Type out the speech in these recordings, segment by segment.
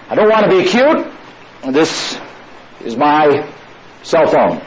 I don't want to be cute. This is my cell phone.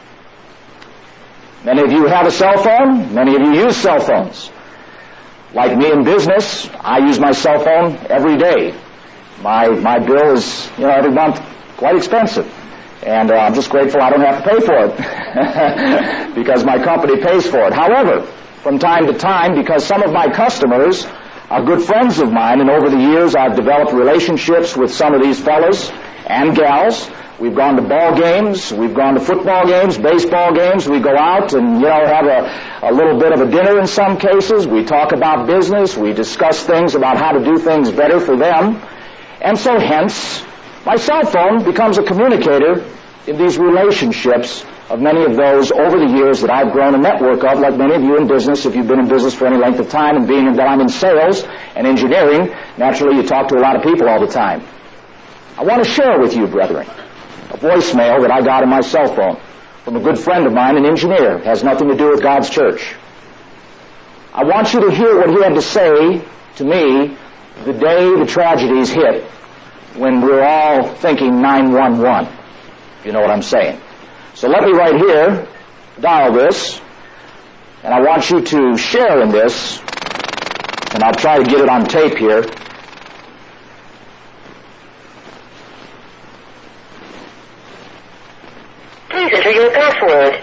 Many of you have a cell phone. Many of you use cell phones. Like me in business, I use my cell phone every day. My bill is, every month quite expensive. And I'm just grateful I don't have to pay for it because my company pays for it. However, from time to time, because some of my customers are good friends of mine, and over the years I've developed relationships with some of these fellas and gals. We've gone to ball games, we've gone to football games, baseball games. We go out and, have a little bit of a dinner in some cases. We talk about business. We discuss things about how to do things better for them. And so hence, my cell phone becomes a communicator in these relationships of many of those over the years that I've grown a network of, like many of you in business. If you've been in business for any length of time, and being that I'm in sales and engineering, naturally you talk to a lot of people all the time. I want to share with you, brethren, a voicemail that I got on my cell phone from a good friend of mine, an engineer. It has nothing to do with God's church. I want you to hear what he had to say to me the day the tragedies hit, when we're all thinking 911, if you know what I'm saying. So let me right here dial this, and I want you to share in this, and I'll try to get it on tape here. Please enter your password.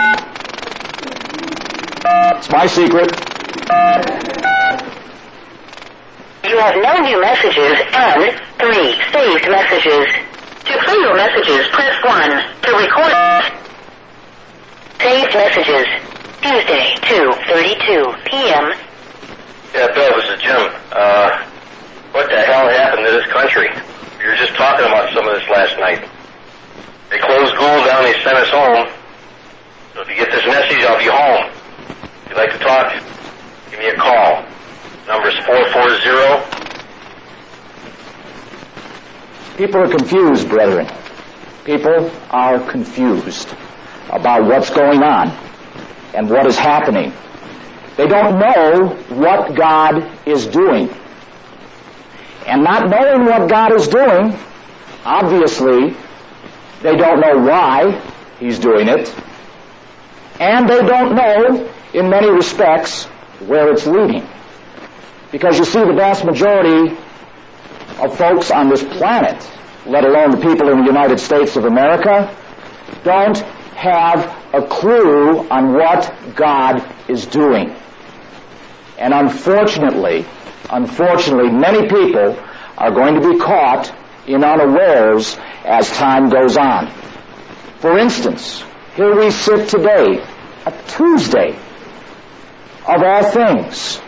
It's my secret. You have no new messages and 3 saved messages. To play your messages, press 1. To record saved messages. Tuesday, 2:32 p.m. Yeah, Bill, this is Jim. What the hell happened to this country? We were just talking about some of this last night. They closed school down, they sent us home. So if you get this message, I'll be home. If you'd like to talk, give me a call. Number's 440. People are confused, brethren. People are confused about what's going on and what is happening. They don't know what God is doing. And not knowing what God is doing, obviously, they don't know why He's doing it. And they don't know, in many respects, where it's leading. Because you see, the vast majority of folks on this planet, let alone the people in the United States of America, don't have a clue on what God is doing. And unfortunately, many people are going to be caught in unawares as time goes on. For instance, here we sit today, a Tuesday, of all things,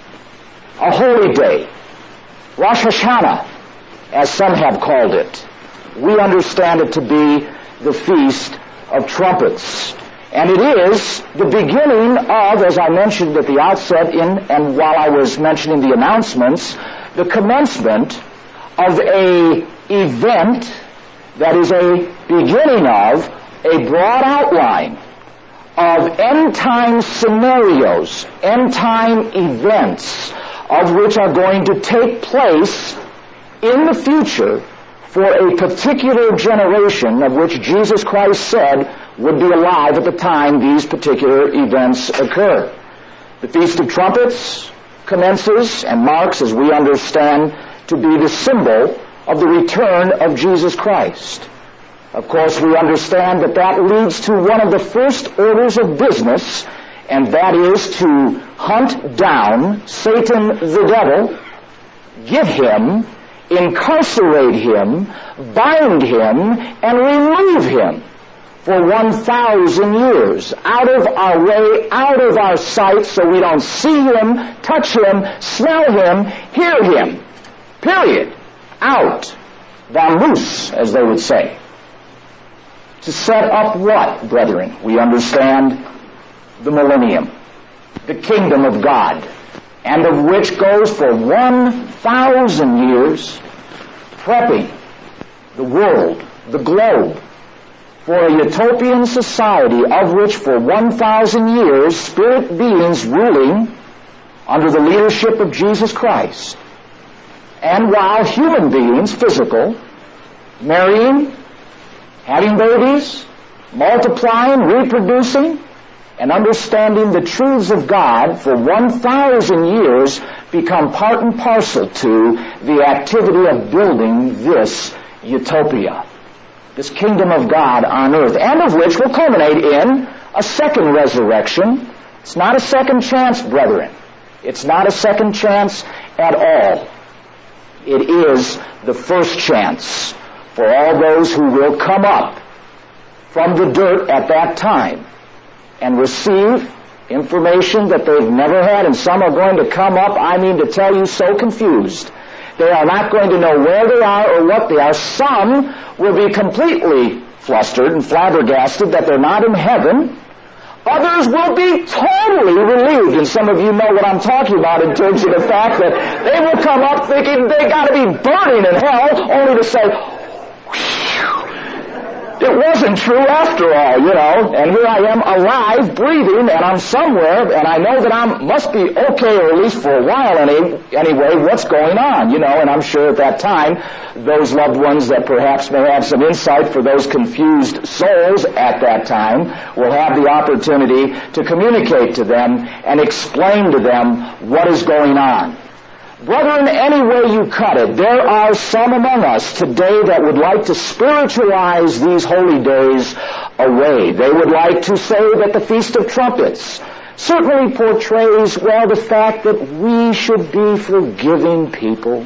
a holy day, Rosh Hashanah, as some have called it. We understand it to be the Feast of Trumpets. And it is the beginning of, as I mentioned at the outset and while I was mentioning the announcements, the commencement of a event that is a beginning of a broad outline of end-time scenarios, end-time events, of which are going to take place in the future for a particular generation of which Jesus Christ said would be alive at the time these particular events occur. The Feast of Trumpets commences and marks, as we understand, to be the symbol of the return of Jesus Christ. Of course, we understand that leads to one of the first orders of business, and that is to hunt down Satan the devil, get him, incarcerate him, bind him, and remove him for 1,000 years, out of our way, out of our sight, so we don't see him, touch him, smell him, hear him. Period. Out. Vamoose, as they would say. To set up what, brethren? We understand the millennium, the kingdom of God, and of which goes for 1,000 years, prepping the world, the globe, for a utopian society of which for 1,000 years spirit beings ruling under the leadership of Jesus Christ And while human beings, physical, marrying, having babies, multiplying, reproducing, and understanding the truths of God for 1,000 years become part and parcel to the activity of building this utopia, this kingdom of God on earth, and of which will culminate in a second resurrection. It's not a second chance, brethren. It's not a second chance at all. It is the first chance for all those who will come up from the dirt at that time and receive information that they've never had, and some are going to come up, I mean to tell you, so confused. They are not going to know where they are or what they are. Some will be completely flustered and flabbergasted that they're not in heaven. Others will be totally relieved, and some of you know what I'm talking about in terms of the fact that they will come up thinking they got to be burning in hell, only to say, it wasn't true after all, and here I am alive, breathing, and I'm somewhere, and I know that I must be okay, or at least for a while anyway, what's going on, and I'm sure at that time, those loved ones that perhaps may have some insight for those confused souls at that time will have the opportunity to communicate to them and explain to them what is going on. Brethren, any way you cut it, there are some among us today that would like to spiritualize these holy days away. They would like to say that the Feast of Trumpets certainly portrays, the fact that we should be forgiving people.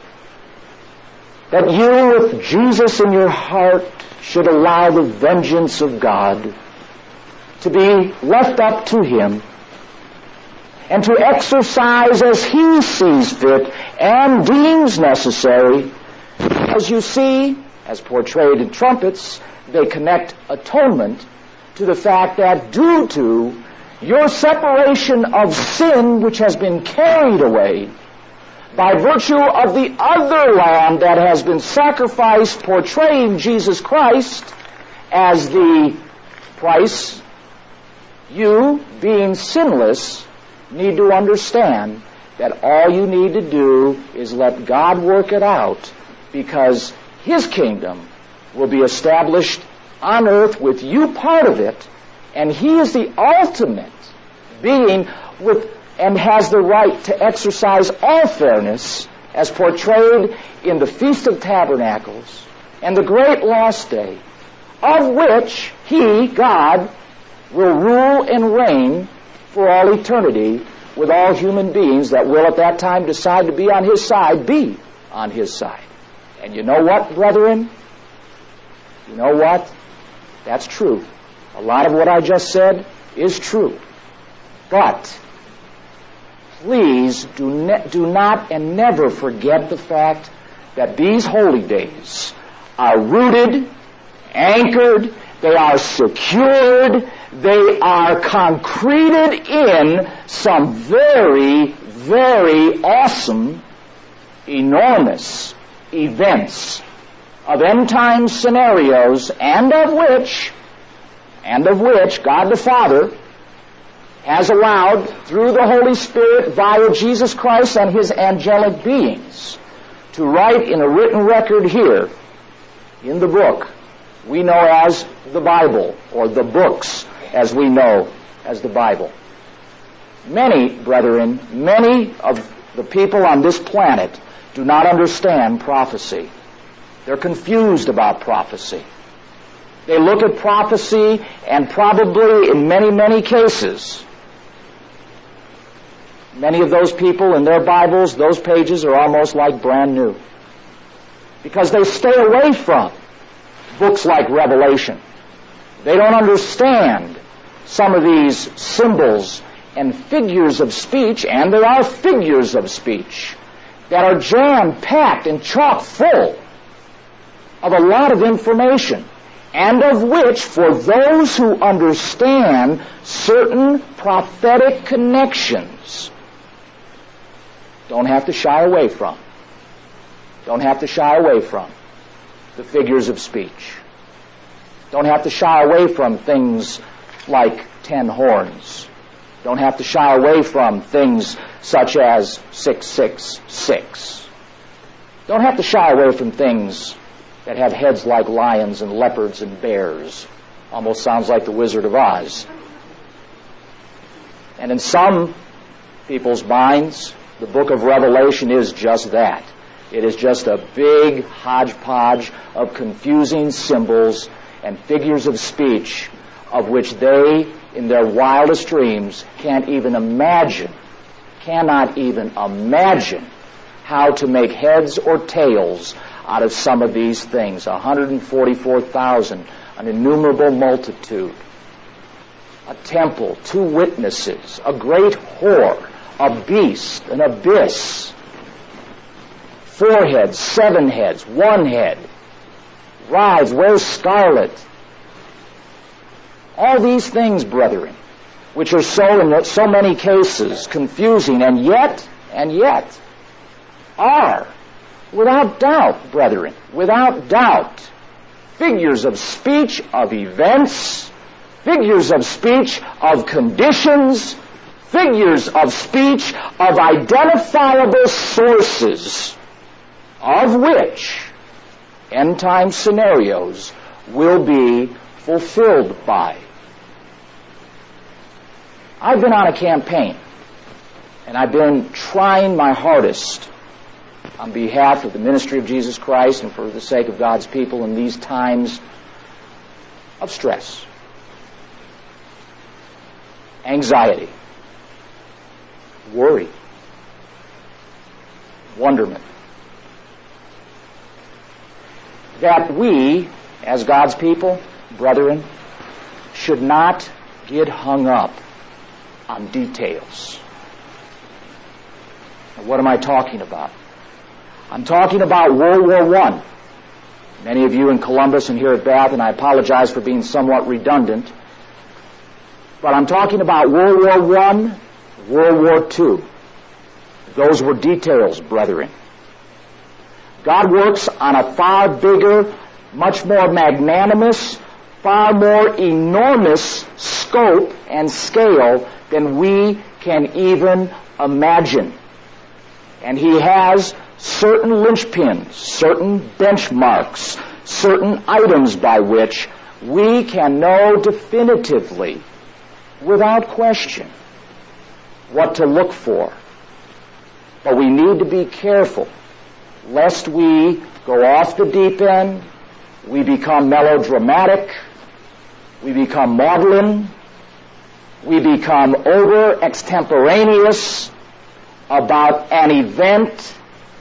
That you, with Jesus in your heart, should allow the vengeance of God to be left up to Him, and to exercise as He sees fit and deems necessary. As you see, as portrayed in trumpets, they connect atonement to the fact that due to your separation of sin, which has been carried away by virtue of the other lamb that has been sacrificed, portraying Jesus Christ as the price, you, being sinless, need to understand that all you need to do is let God work it out, because His kingdom will be established on earth with you part of it, and He is the ultimate being and has the right to exercise all fairness as portrayed in the Feast of Tabernacles and the great last day, of which He, God, will rule and reign for all eternity with all human beings that will at that time decide to be on His side, be on His side. And you know what, brethren? You know what? That's true. A lot of what I just said is true. But please do not and never forget the fact that these holy days are rooted, anchored, they are secured, they are concreted in some very, very awesome, enormous events of end-time scenarios, and of which God the Father has allowed, through the Holy Spirit, via Jesus Christ and His angelic beings, to write in a written record here in the book we know as the Bible, or the books as we know as the Bible. Many, brethren, many of the people on this planet do not understand prophecy. They're confused about prophecy. They look at prophecy, and probably in many, many cases, many of those people in their Bibles, those pages are almost like brand new, because they stay away from books like Revelation. They don't understand some of these symbols and figures of speech, and there are figures of speech that are jam-packed and chock full of a lot of information, and of which, for those who understand certain prophetic connections, don't have to shy away from. Don't have to shy away from the figures of speech. Don't have to shy away from things like 10 horns. Don't have to shy away from things such as 666. Don't have to shy away from things that have heads like lions and leopards and bears. Almost sounds like the Wizard of Oz. And in some people's minds, the book of Revelation is just that. It is just a big hodgepodge of confusing symbols and figures of speech of which they, in their wildest dreams, cannot even imagine how to make heads or tails out of some of these things. 144,000, an innumerable multitude, a temple, 2 witnesses, a great whore, a beast, an abyss, 4 heads, 7 heads, 1 head, rides, wears scarlet. All these things, brethren, which are so in so many cases confusing, and yet are, without doubt, brethren, without doubt, figures of speech of events, figures of speech of conditions, figures of speech of identifiable sources, of which end-time scenarios will be fulfilled by. I've been on a campaign, and I've been trying my hardest on behalf of the ministry of Jesus Christ and for the sake of God's people in these times of stress, anxiety, worry, wonderment, that we, as God's people, brethren, should not get hung up on details. Now, what am I talking about? I'm talking about World War I. Many of you in Columbus and here at Bath, and I apologize for being somewhat redundant, but I'm talking about World War I, World War II. Those were details, brethren. God works on a far bigger, much more magnanimous, far more enormous scope and scale than we can even imagine. And He has certain linchpins, certain benchmarks, certain items by which we can know definitively, without question, what to look for. But we need to be careful lest we go off the deep end, we become melodramatic, we become maudlin, we become over-extemporaneous about an event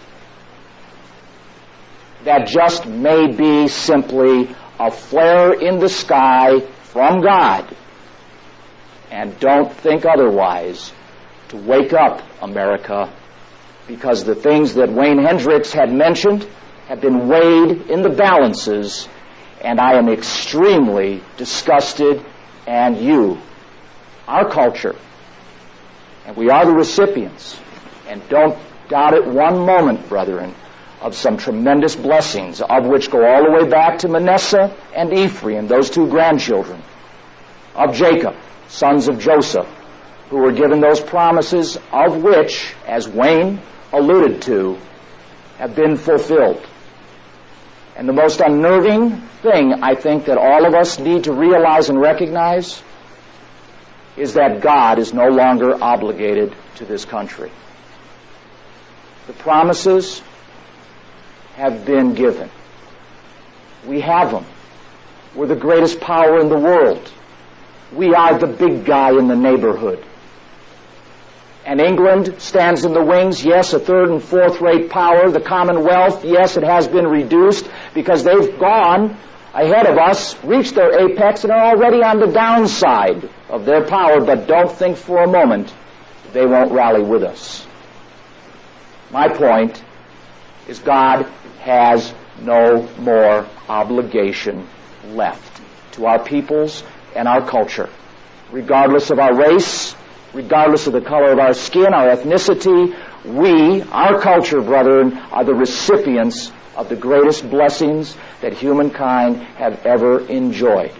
that just may be simply a flare in the sky from God. And don't think otherwise. To wake up, America, because the things that Wayne Hendricks had mentioned have been weighed in the balances, and I am extremely disgusted, and you, our culture, and we are the recipients, and don't doubt it one moment, brethren, of some tremendous blessings, of which go all the way back to Manasseh and Ephraim, those 2 grandchildren of Jacob, sons of Joseph, who were given those promises, of which, as Wayne alluded to, have been fulfilled. And the most unnerving thing I think that all of us need to realize and recognize is that God is no longer obligated to this country. The promises have been given. We have them. We're the greatest power in the world. We are the big guy in the neighborhood. And England stands in the wings, yes, a 3rd and 4th rate power. The Commonwealth, yes, it has been reduced because they've gone ahead of us, reached their apex, and are already on the downside of their power, but don't think for a moment they won't rally with us. My point is God has no more obligation left to our peoples and our culture, regardless of our race, regardless of the color of our skin, our ethnicity. We, our culture, brethren, are the recipients of the greatest blessings that humankind have ever enjoyed.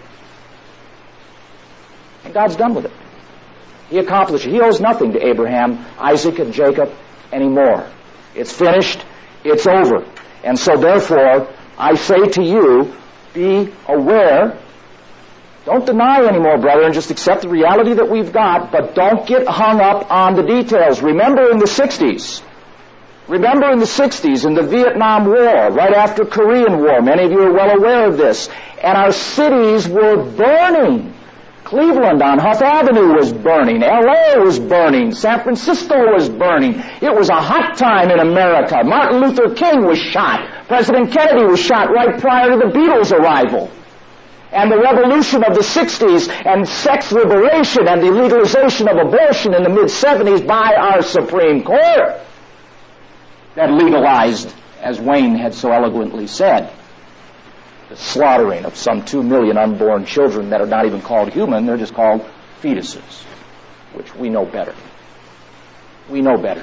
And God's done with it. He accomplished it. He owes nothing to Abraham, Isaac, and Jacob anymore. It's finished. It's over. And so therefore, I say to you, be aware. Don't deny anymore, brethren. Just accept the reality that we've got, but don't get hung up on the details. Remember in the 60s, in the Vietnam War, right after Korean War, many of you are well aware of this, and our cities were burning. Cleveland on Huff Avenue was burning. L.A. was burning. San Francisco was burning. It was a hot time in America. Martin Luther King was shot. President Kennedy was shot right prior to the Beatles' arrival. And the revolution of the 60s and sex liberation and the legalization of abortion in the mid-70s by our Supreme Court that legalized, as Wayne had so eloquently said, the slaughtering of some 2 million unborn children that are not even called human, they're just called fetuses, which we know better. We know better.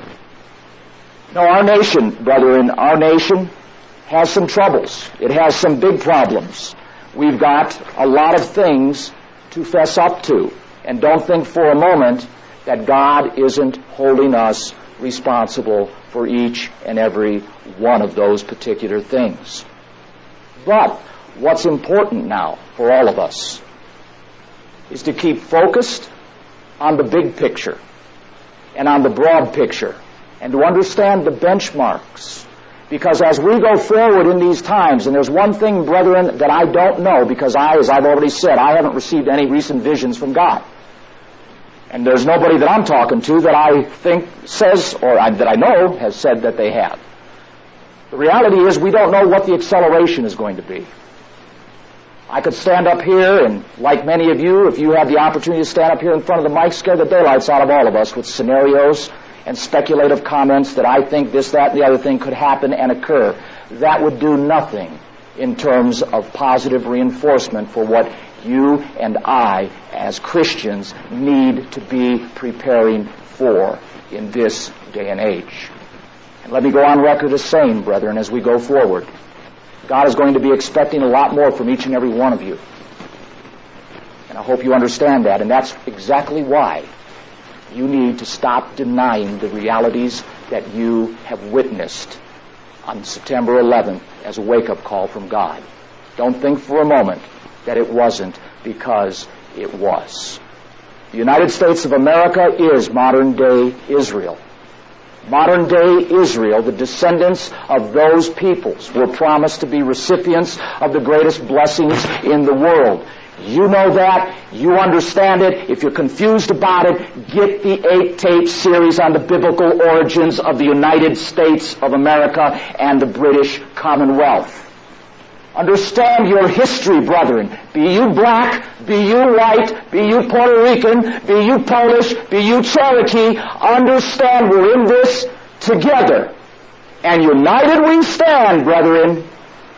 No, our nation, brethren, our nation has some troubles. It has some big problems. We've got a lot of things to fess up to. And don't think for a moment that God isn't holding us responsible for each and every one of those particular things. But what's important now for all of us is to keep focused on the big picture and on the broad picture and to understand the benchmarks. Because as we go forward in these times, and there's one thing, brethren, that I don't know, because as I've already said, I haven't received any recent visions from God. And there's nobody that I'm talking to that I think says, or that I know has said that they have. The reality is we don't know what the acceleration is going to be. I could stand up here and, like many of you, if you have the opportunity to stand up here in front of the mic, scare the daylights out of all of us with scenarios and speculative comments that I think this, that, and the other thing could happen and occur. That would do nothing in terms of positive reinforcement for what you and I, as Christians, need to be preparing for in this day and age. And let me go on record as saying, brethren, as we go forward, God is going to be expecting a lot more from each and every one of you. And I hope you understand that, and that's exactly why you need to stop denying the realities that you have witnessed on September 11th as a wake-up call from God. Don't think for a moment that it wasn't, because it was. The United States of America is modern-day Israel. Modern-day Israel, the descendants of those peoples, were promised to be recipients of the greatest blessings in the world. You know that. You understand it. If you're confused about it, get the 8-tape series on the biblical origins of the United States of America and the British Commonwealth. Understand your history, brethren. Be you black, be you white, be you Puerto Rican, be you Polish, be you Cherokee. Understand we're in this together. And united we stand, brethren,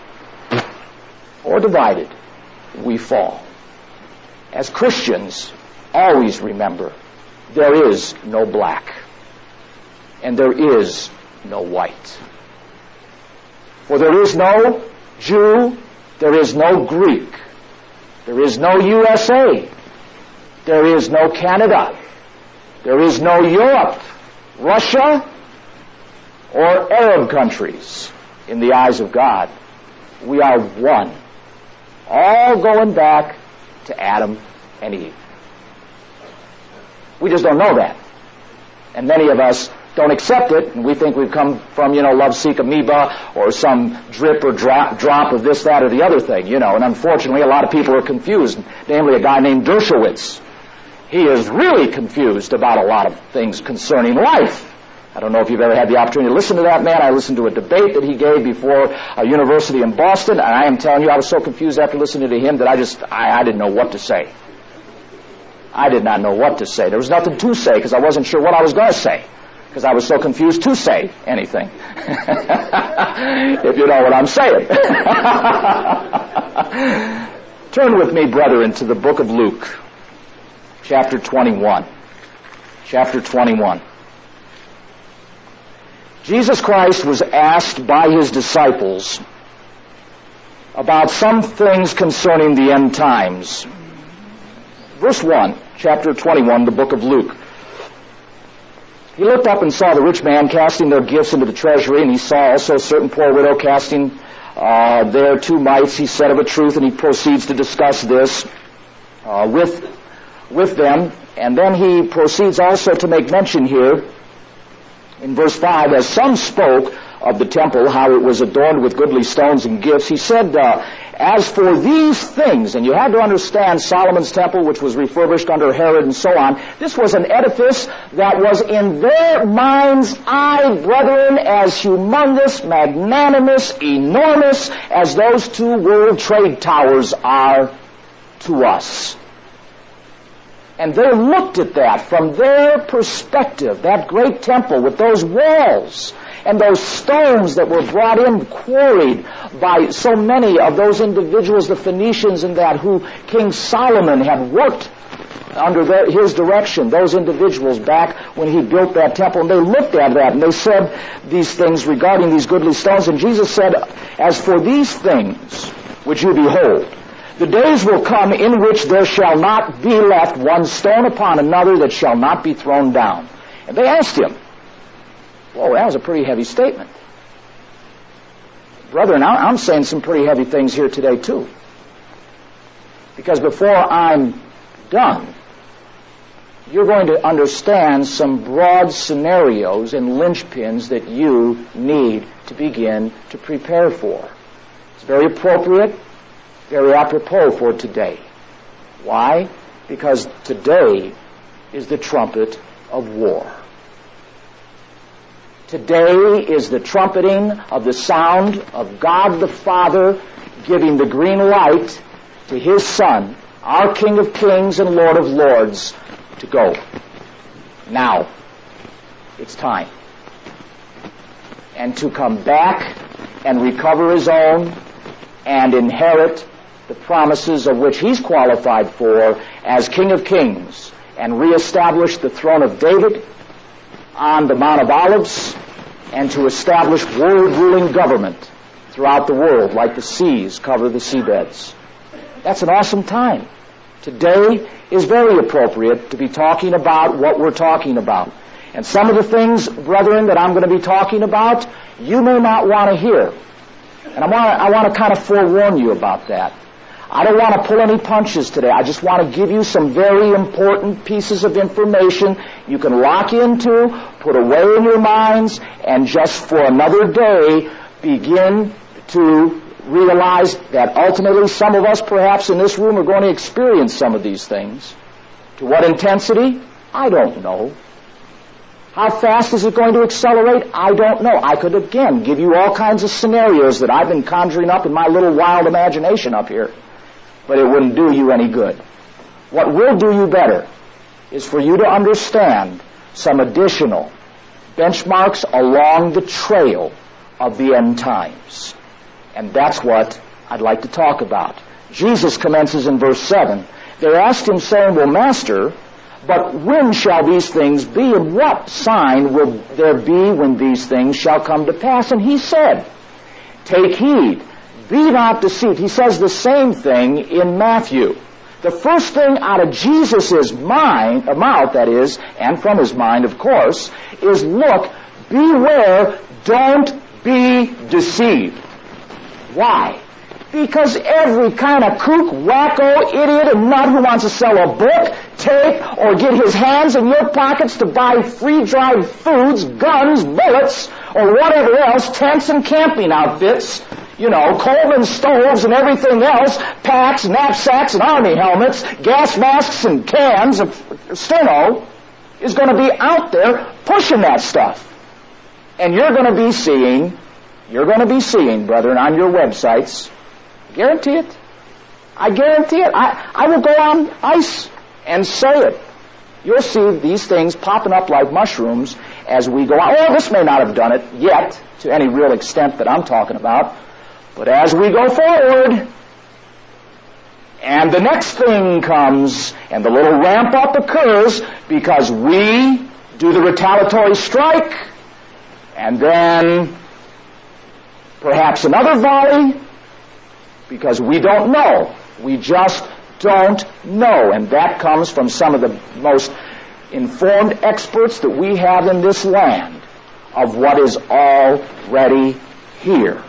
or divided we fall. As Christians, always remember, there is no black, and there is no white. For there is no Jew, there is no Greek, there is no USA, there is no Canada, there is no Europe, Russia, or Arab countries. In the eyes of God, we are one, all going back to Adam and Eve. We just don't know that. And many of us don't accept it, and we think we've come from, love-seek amoeba or some drip or drop of this, that, or the other thing, And unfortunately, a lot of people are confused, namely a guy named Dershowitz. He is really confused about a lot of things concerning life. I don't know if you've ever had the opportunity to listen to that man. I listened to a debate that he gave before a university in Boston, and I am telling you, I was so confused after listening to him that I didn't know what to say. I did not know what to say. There was nothing to say because I wasn't sure what I was going to say, because I was so confused to say anything. If you know what I'm saying. Turn with me, brethren, to the book of Luke, chapter 21. Chapter 21. Jesus Christ was asked by his disciples about some things concerning the end times. Verse 1, chapter 21, the book of Luke. He looked up and saw the rich man casting their gifts into the treasury, and he saw also a certain poor widow casting their 2 mites, he said of a truth, and he proceeds to discuss this with them. And then he proceeds also to make mention here in verse 5, as some spoke of the temple, how it was adorned with goodly stones and gifts, he said, as for these things, and you had to understand Solomon's temple, which was refurbished under Herod and so on, this was an edifice that was in their mind's eye, brethren, as humongous, magnanimous, enormous as those 2 World Trade Towers are to us. And they looked at that from their perspective, that great temple with those walls and those stones that were brought in, quarried by so many of those individuals, the Phoenicians and that, who King Solomon had worked under his direction, those individuals back when he built that temple. And they looked at that and they said these things regarding these goodly stones. And Jesus said, as for these things which you behold, the days will come in which there shall not be left one stone upon another that shall not be thrown down. And they asked him, whoa, that was a pretty heavy statement. Brethren, I'm saying some pretty heavy things here today too. Because before I'm done, you're going to understand some broad scenarios and linchpins that you need to begin to prepare for. It's very appropriate, very apropos for today. Why? Because today is the trumpet of war. Today is the trumpeting of the sound of God the Father giving the green light to His Son, our King of Kings and Lord of Lords, to go. Now, it's time. And to come back and recover His own and inherit the promises of which He's qualified for as King of Kings, and reestablish the throne of David on the Mount of Olives, and to establish world-ruling government throughout the world like the seas cover the seabeds. That's an awesome time. Today is very appropriate to be talking about what we're talking about. And some of the things, brethren, that I'm going to be talking about, you may not want to hear. And I want to kind of forewarn you about that. I don't want to pull any punches today. I just want to give you some very important pieces of information you can lock into, put away in your minds, and just for another day begin to realize that ultimately some of us perhaps in this room are going to experience some of these things. To what intensity? I don't know. How fast is it going to accelerate? I don't know. I could again give you all kinds of scenarios that I've been conjuring up in my little wild imagination up here. But it wouldn't do you any good. What will do you better is for you to understand some additional benchmarks along the trail of the end times. And that's what I'd like to talk about. Jesus commences in verse 7. They asked him, saying, well, Master, but when shall these things be, and what sign will there be when these things shall come to pass? And he said, take heed, be not deceived. He says the same thing in Matthew. The first thing out of Jesus' mouth, that is, and from his mind, of course, is look, beware, don't be deceived. Why? Because every kind of kook, wacko, idiot, and nut who wants to sell a book, tape, or get his hands in your pockets to buy free-dried foods, guns, bullets, or whatever else, tents and camping outfits, Coleman stoves and everything else, packs, knapsacks, and army helmets, gas masks and cans of steno, is going to be out there pushing that stuff. And you're going to be seeing, brethren, on your websites, guarantee it. I guarantee it. I will go on ice and say it. You'll see these things popping up like mushrooms as we go on. Oh, this may not have done it yet to any real extent that I'm talking about. But as we go forward, and the next thing comes, and the little ramp up occurs because we do the retaliatory strike, and then perhaps another volley, because we don't know. We just don't know. And that comes from some of the most informed experts that we have in this land of what is already here.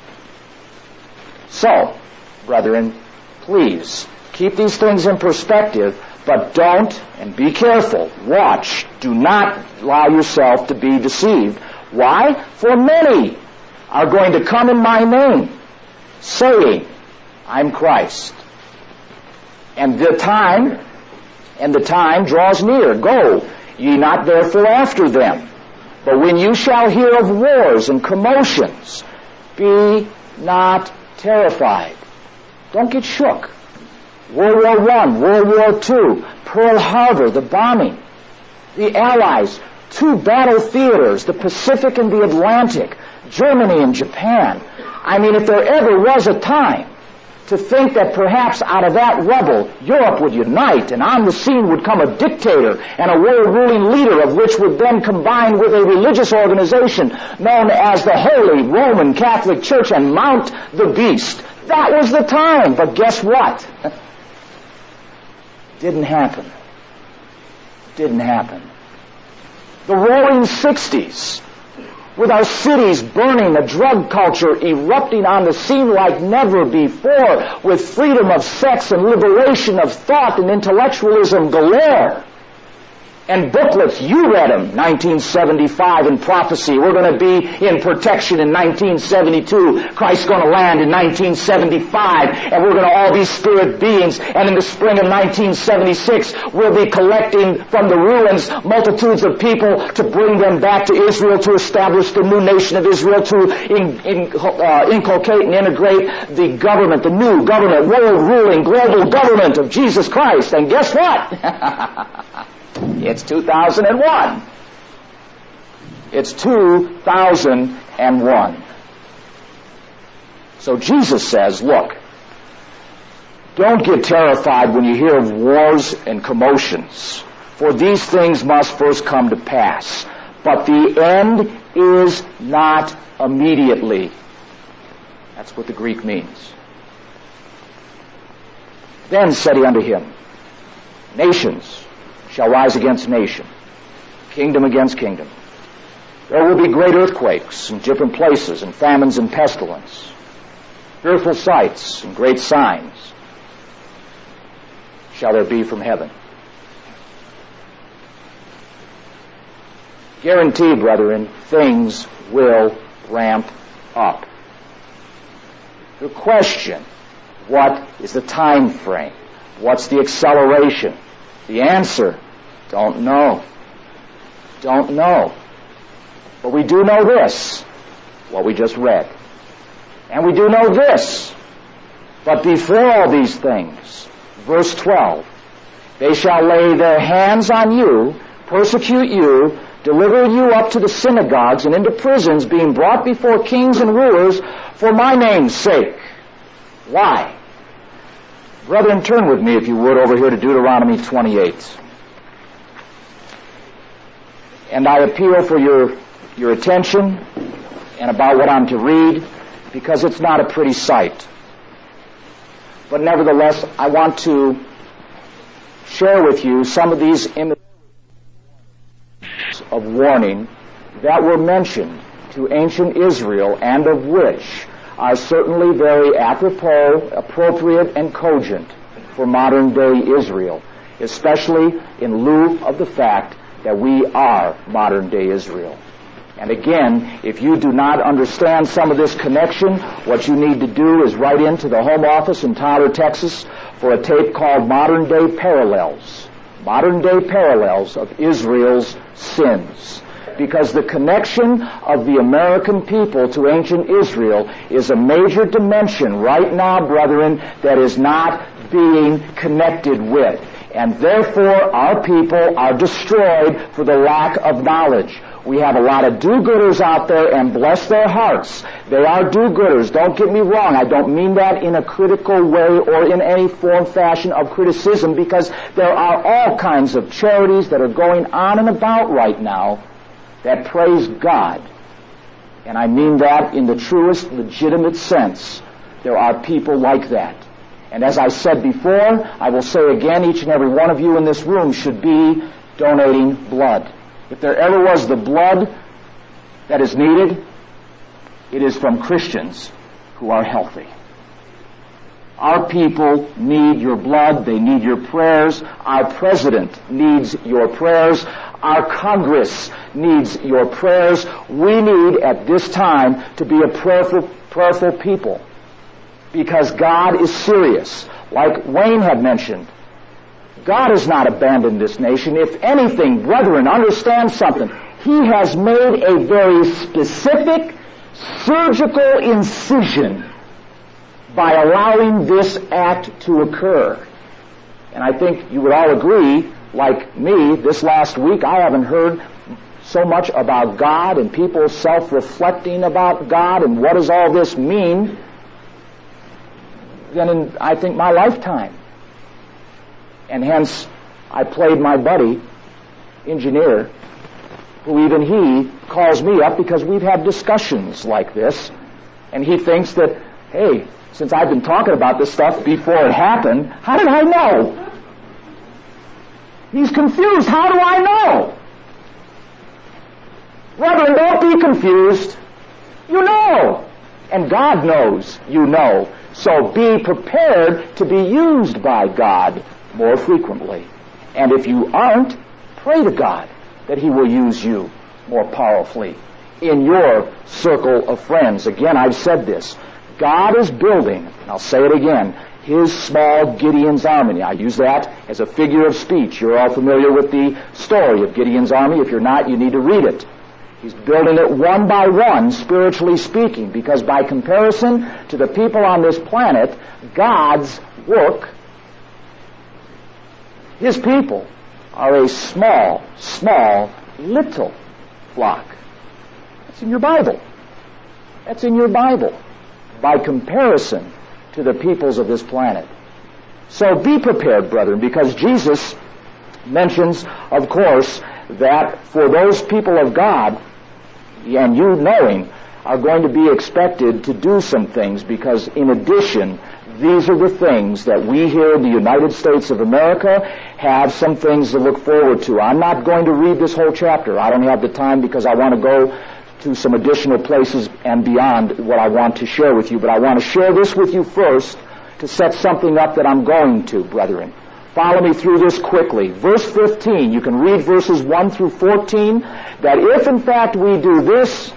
So, brethren, please keep these things in perspective, but don't, and be careful, watch, do not allow yourself to be deceived. Why? For many are going to come in my name, saying, I'm Christ. And the time draws near. Go, ye not therefore after them. But when you shall hear of wars and commotions, be not terrified. Don't get shook. World War I, World War II, Pearl Harbor, the bombing, the Allies, 2 battle theaters, the Pacific and the Atlantic, Germany and Japan. I mean, if there ever was a time to think that perhaps out of that rubble Europe would unite and on the scene would come a dictator and a world-ruling leader, of which would then combine with a religious organization known as the Holy Roman Catholic Church and mount the beast. That was the time. But guess what? Didn't happen. Didn't happen. The roaring 60s, with our cities burning, a drug culture erupting on the scene like never before, with freedom of sex and liberation of thought and intellectualism galore. And booklets, you read them, 1975 in prophecy. We're going to be in protection in 1972. Christ's going to land in 1975, and we're going to all be spirit beings. And in the spring of 1976, we'll be collecting from the ruins multitudes of people to bring them back to Israel, to establish the new nation of Israel, to inculcate and integrate the government, the new government, world-ruling global government of Jesus Christ. And guess what? It's 2001. It's 2001. So Jesus says, look, don't get terrified when you hear of wars and commotions, for these things must first come to pass. But the end is not immediately. That's what the Greek means. Then said he unto him, nations shall rise against nation, kingdom against kingdom. There will be great earthquakes in different places, and famines and pestilence, fearful sights and great signs shall there be from heaven. Guaranteed, brethren, things will ramp up. The question, what is the time frame? What's the acceleration? The answer, don't know. Don't know. But we do know this, what we just read. And we do know this. But before all these things, verse 12, they shall lay their hands on you, persecute you, deliver you up to the synagogues and into prisons, being brought before kings and rulers for my name's sake. Why? Brethren, turn with me, if you would, over here to Deuteronomy 28. And I appeal for your attention and about what I'm to read, because it's not a pretty sight. But nevertheless, I want to share with you some of these images of warning that were mentioned to ancient Israel, and of which are certainly very apropos, appropriate, and cogent for modern-day Israel, especially in lieu of the fact that we are modern-day Israel. And again, if you do not understand some of this connection, what you need to do is write into the Home Office in Tyler, Texas, for a tape called Modern-Day Parallels. Modern-Day Parallels of Israel's Sins. Because the connection of the American people to ancient Israel is a major dimension right now, brethren, that is not being connected with. And therefore, our people are destroyed for the lack of knowledge. We have a lot of do-gooders out there, and bless their hearts. They are do-gooders. Don't get me wrong. I don't mean that in a critical way or in any form, fashion of criticism, because there are all kinds of charities that are going on and about right now that praise God. And I mean that in the truest, legitimate sense. There are people like that. And as I said before, I will say again, each and every one of you in this room should be donating blood. If there ever was the blood that is needed, it is from Christians who are healthy. Our people need your blood. They need your prayers. Our president needs your prayers. Our Congress needs your prayers. We need at this time to be a prayerful people, because God is serious. Like Wayne had mentioned, God has not abandoned this nation. If anything, brethren, understand something. He has made a very specific surgical incision by allowing this act to occur. And I think you would all agree, like me, this last week I haven't heard so much about God and people self-reflecting about God and what does all this mean than in, I think, my lifetime. And hence, I played my buddy, engineer, who even he calls me up because we've had discussions like this, and he thinks that, hey, since I've been talking about this stuff before it happened, how did I know? He's confused. How do I know? Brethren, don't be confused. You know. And God knows you know. So be prepared to be used by God more frequently. And if you aren't, pray to God that He will use you more powerfully in your circle of friends. Again, I've said this. God is building, and I'll say it again, His small Gideon's army. I use that as a figure of speech. You're all familiar with the story of Gideon's army. If you're not, you need to read it. He's building it one by one, spiritually speaking, because by comparison to the people on this planet, God's work, His people, are a small, little flock. That's in your Bible. That's in your Bible. By comparison to the peoples of this planet. So be prepared, brethren, because Jesus mentions, of course, that for those people of God, and you knowing, are going to be expected to do some things, because in addition, these are the things that we here in the United States of America have some things to look forward to. I'm not going to read this whole chapter. I don't have the time because I want to go to some additional places and beyond what I want to share with you. But I want to share this with you first to set something up that I'm going to, brethren. Follow me through this quickly. Verse 15, you can read verses 1 through 14, that if in fact we do this,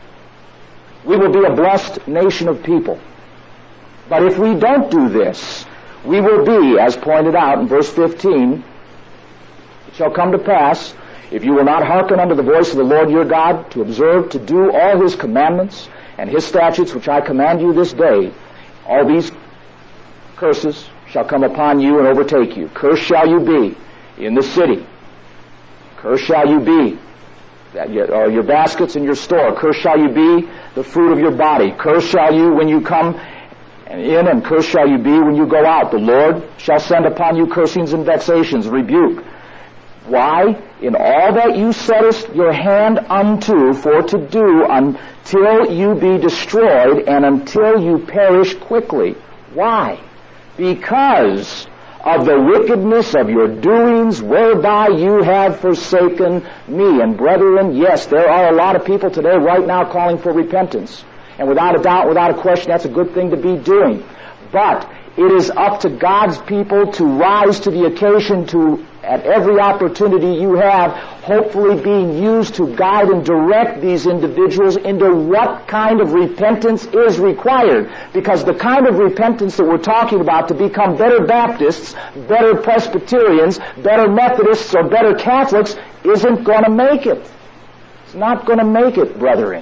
we will be a blessed nation of people. But if we don't do this, we will be, as pointed out in verse 15, it shall come to pass, if you will not hearken unto the voice of the Lord your God, to observe, to do all His commandments and His statutes which I command you this day, all these curses shall come upon you and overtake you. Cursed shall you be in the city. Cursed shall you be your baskets in your store. Cursed shall you be the fruit of your body. Cursed shall you when you come in, and cursed shall you be when you go out. The Lord shall send upon you cursings and vexations, rebuke. Why? In all that you settest your hand unto for to do, until you be destroyed and until you perish quickly. Why? Because of the wickedness of your doings, whereby you have forsaken me. And brethren, yes, there are a lot of people today right now calling for repentance. And without a doubt, without a question, that's a good thing to be doing. But it is up to God's people to rise to the occasion, to, at every opportunity you have, hopefully being used to guide and direct these individuals into what kind of repentance is required. Because the kind of repentance that we're talking about to become better Baptists, better Presbyterians, better Methodists, or better Catholics isn't going to make it. It's not going to make it, brethren.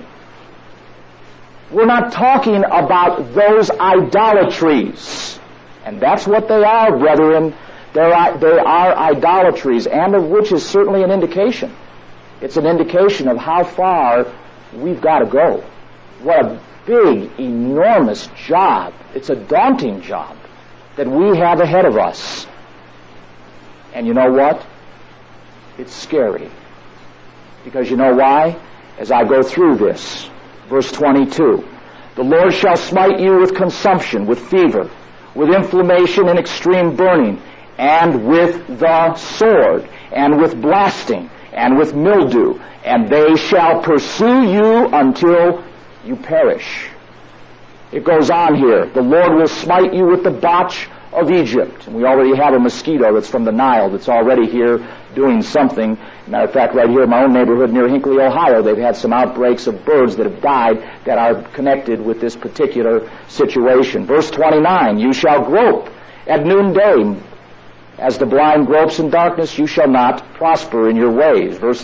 We're not talking about those idolatries. And that's what they are, brethren. They are idolatries, and of which is certainly an indication. It's an indication of how far we've got to go. What a big, enormous job. It's a daunting job that we have ahead of us. And you know what? It's scary. Because you know why? As I go through this, verse 22, the Lord shall smite you with consumption, with fever, with inflammation and extreme burning, and with the sword, and with blasting, and with mildew, and they shall pursue you until you perish. It goes on here. The Lord will smite you with the botch of Egypt. And we already have a mosquito that's from the Nile that's already here doing something. Matter of fact, right here in my own neighborhood near Hinckley, Ohio, they've had some outbreaks of birds that have died that are connected with this particular situation. Verse 29, you shall grope at noonday. As the blind gropes in darkness, you shall not prosper in your ways. Verse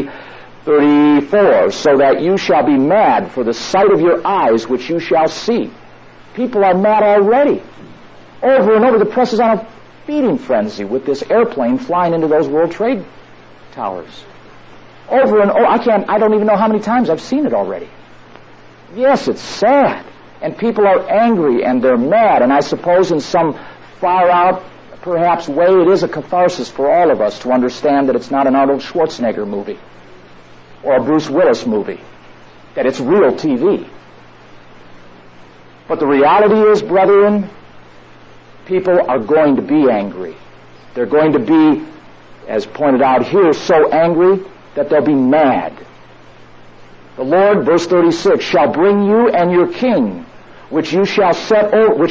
34, so that you shall be mad for the sight of your eyes, which you shall see. People are mad already. Over and over, the press is on a feeding frenzy with this airplane flying into those World Trade Towers. Over and over, I don't even know how many times I've seen it already. Yes, it's sad. And people are angry and they're mad, and I suppose in some far out, perhaps way, it is a catharsis for all of us to understand that it's not an Arnold Schwarzenegger movie or a Bruce Willis movie, that it's real TV. But the reality is, brethren, people are going to be angry. They're going to be, as pointed out here, so angry that they'll be mad. The Lord, verse 36, shall bring you and your king, which you shall set over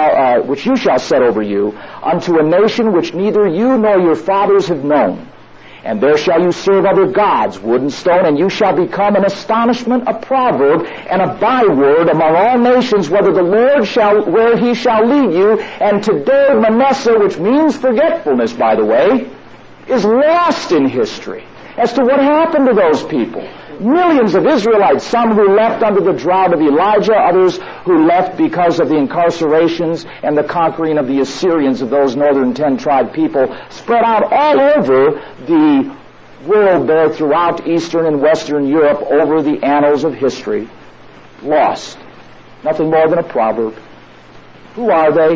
you, unto a nation which neither you nor your fathers have known. And there shall you serve other gods, wood and stone, and you shall become an astonishment, a proverb, and a byword among all nations, where he shall lead you. And today Manasseh, which means forgetfulness, by the way, is lost in history as to what happened to those people. Millions of Israelites, some who left under the drought of Elijah, others who left because of the incarcerations and the conquering of the Assyrians of those northern 10-tribe people, spread out all over the world there throughout Eastern and Western Europe over the annals of history. Lost. Nothing more than a proverb. Who are they?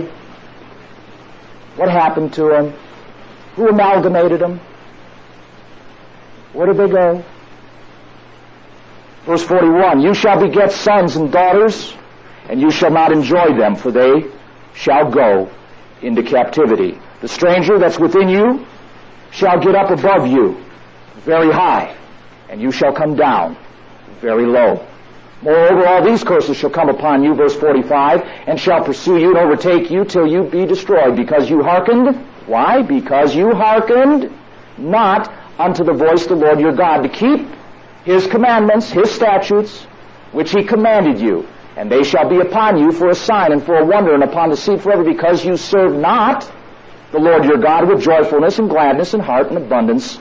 What happened to them? Who amalgamated them? Where did they go? Verse 41, you shall beget sons and daughters, and you shall not enjoy them, for they shall go into captivity. The stranger that's within you shall get up above you very high, and you shall come down very low. Moreover, all these curses shall come upon you, verse 45, and shall pursue you and overtake you till you be destroyed, because you hearkened. Why? Because you hearkened not unto the voice of the Lord your God, to keep His commandments, His statutes, which He commanded you. And they shall be upon you for a sign and for a wonder and upon the seed forever, because you serve not the Lord your God with joyfulness and gladness and heart and abundance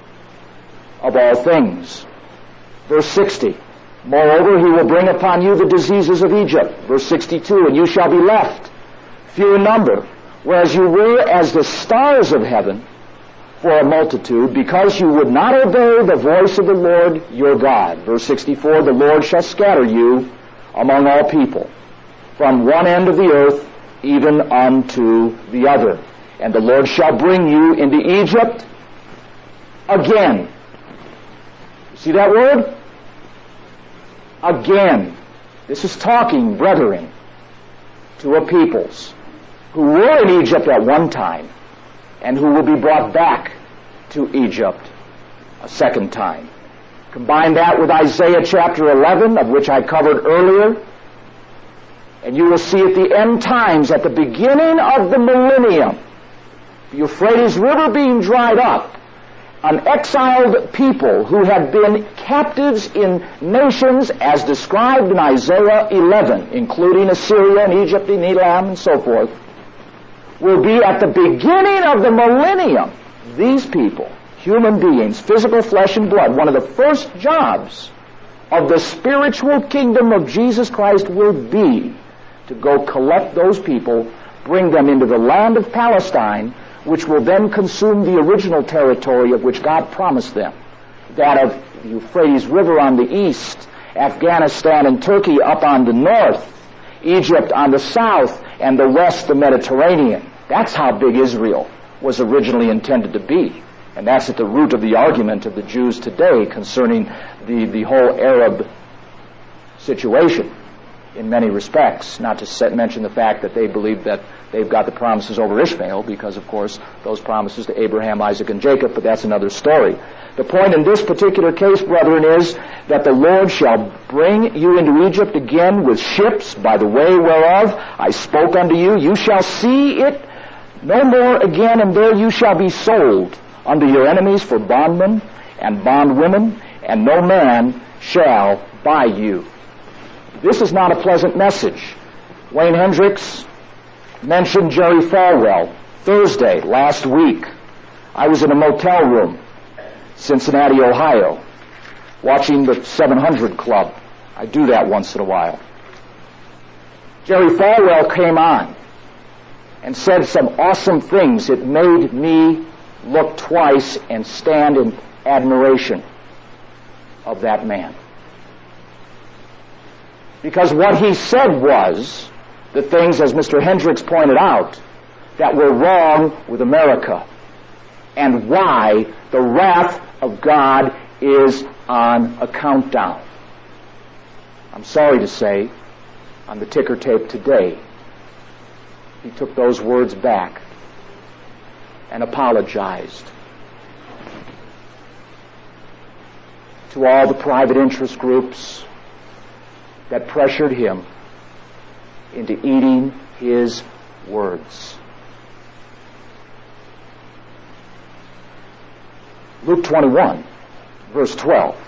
of all things. Verse 60, moreover, He will bring upon you the diseases of Egypt. Verse 62, and you shall be left few in number, whereas you were as the stars of heaven, for a multitude, because you would not obey the voice of the Lord your God. Verse 64, the Lord shall scatter you among all people, from one end of the earth even unto the other. And the Lord shall bring you into Egypt again. See that word? Again. This is talking, brethren, to a peoples who were in Egypt at one time, and who will be brought back to Egypt a second time. Combine that with Isaiah chapter 11, of which I covered earlier, and you will see at the end times, at the beginning of the millennium, the Euphrates River being dried up, an exiled people who had been captives in nations as described in Isaiah 11, including Assyria and Egypt and Elam and so forth, will be at the beginning of the millennium. These people, human beings, physical flesh and blood, one of the first jobs of the spiritual kingdom of Jesus Christ will be to go collect those people, bring them into the land of Palestine, which will then consume the original territory of which God promised them, that of the Euphrates River on the east, Afghanistan and Turkey up on the north, Egypt on the south, and the west, the Mediterranean. That's how big Israel was originally intended to be. And that's at the root of the argument of the Jews today concerning the whole Arab situation. in many respects, not to mention the fact that they believe that they've got the promises over Ishmael, because, of course, those promises to Abraham, Isaac, and Jacob, but that's another story. The point in this particular case, brethren, is that the Lord shall bring you into Egypt again with ships by the way whereof I spoke unto you. You shall see it no more again, and there you shall be sold unto your enemies for bondmen and bondwomen, and no man shall buy you. This is not a pleasant message. Wayne Hendricks mentioned Jerry Falwell Thursday last week. I was in a motel room, Cincinnati, Ohio, watching the 700 Club. I do that once in a while. Jerry Falwell came on and said some awesome things. It made me look twice and stand in admiration of that man. Because what he said was the things, as Mr. Hendricks pointed out, that were wrong with America, and why the wrath of God is on a countdown. I'm sorry to say, on the ticker tape today, he took those words back and apologized to all the private interest groups that pressured him into eating his words. Luke 21, verse 12.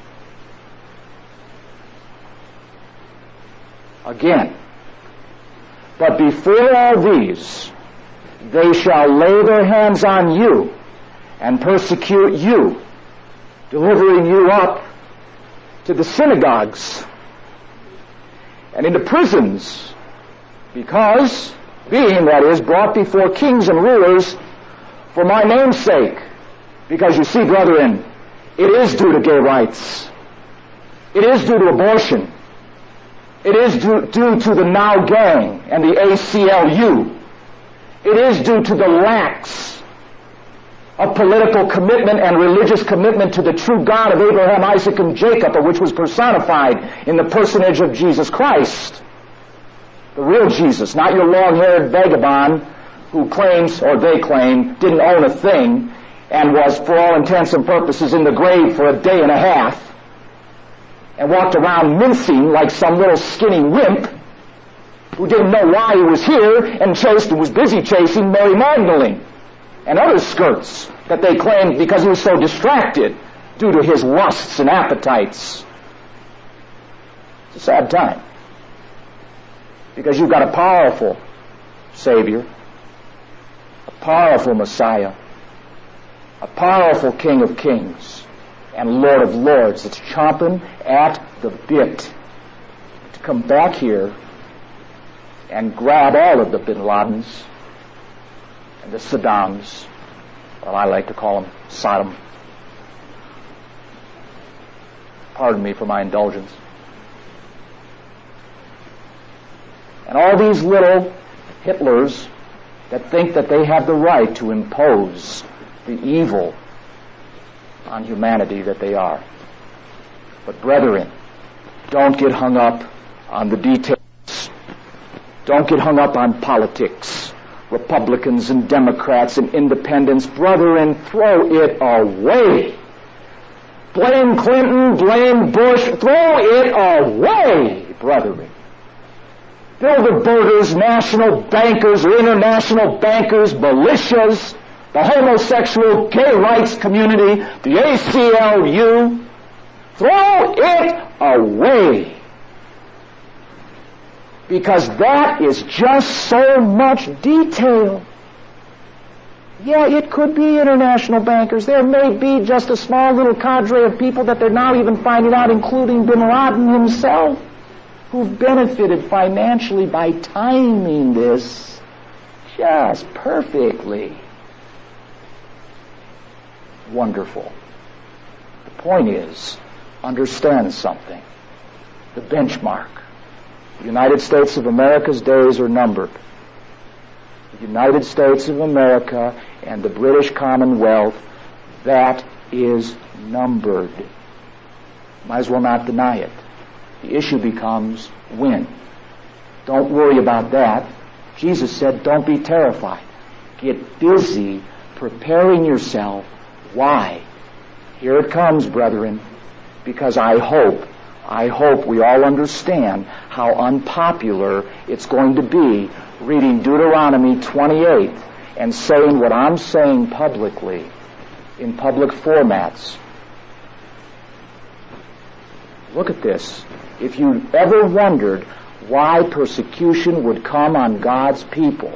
Again, but before all these, they shall lay their hands on you and persecute you, delivering you up to the synagogues and into prisons, because, being, that is, brought before kings and rulers for my name's sake. Because you see, brethren, it is due to gay rights. It is due to abortion. It is due to the Now Gang and the ACLU. It is due to the lacks of political commitment and religious commitment to the true God of Abraham, Isaac, and Jacob, which was personified in the personage of Jesus Christ. The real Jesus, not your long-haired vagabond who claims, or they claim, didn't own a thing and was, for all intents and purposes, in the grave for a day and a half and walked around mincing like some little skinny wimp who didn't know why he was here and was busy chasing Mary Magdalene and other skirts that they claimed because he was so distracted due to his lusts and appetites. It's a sad time, because you've got a powerful Savior, a powerful Messiah, a powerful King of Kings and Lord of Lords that's chomping at the bit to come back here and grab all of the Bin Ladens and the Saddams, well, I like to call them Sodom. Pardon me for my indulgence. And all these little Hitlers that think that they have the right to impose the evil on humanity that they are. But brethren, don't get hung up on the details. Don't get hung up on politics. Republicans and Democrats and independents, brethren, throw it away. Blame Clinton, blame Bush, throw it away, brethren. Bilderbergers, national bankers or international bankers, militias, the homosexual gay rights community, the ACLU, throw it away. Because that is just so much detail. Yeah, it could be international bankers. There may be just a small little cadre of people that they're now even finding out, including Bin Laden himself, who've benefited financially by timing this just perfectly. Wonderful. The point is, understand something. The benchmark. The United States of America's days are numbered. The United States of America and the British Commonwealth, that is numbered. Might as well not deny it. The issue becomes when. Don't worry about that. Jesus said, don't be terrified. Get busy preparing yourself. Why? Here it comes, brethren, because I hope we all understand how unpopular it's going to be reading Deuteronomy 28 and saying what I'm saying publicly in public formats. Look at this. If you ever wondered why persecution would come on God's people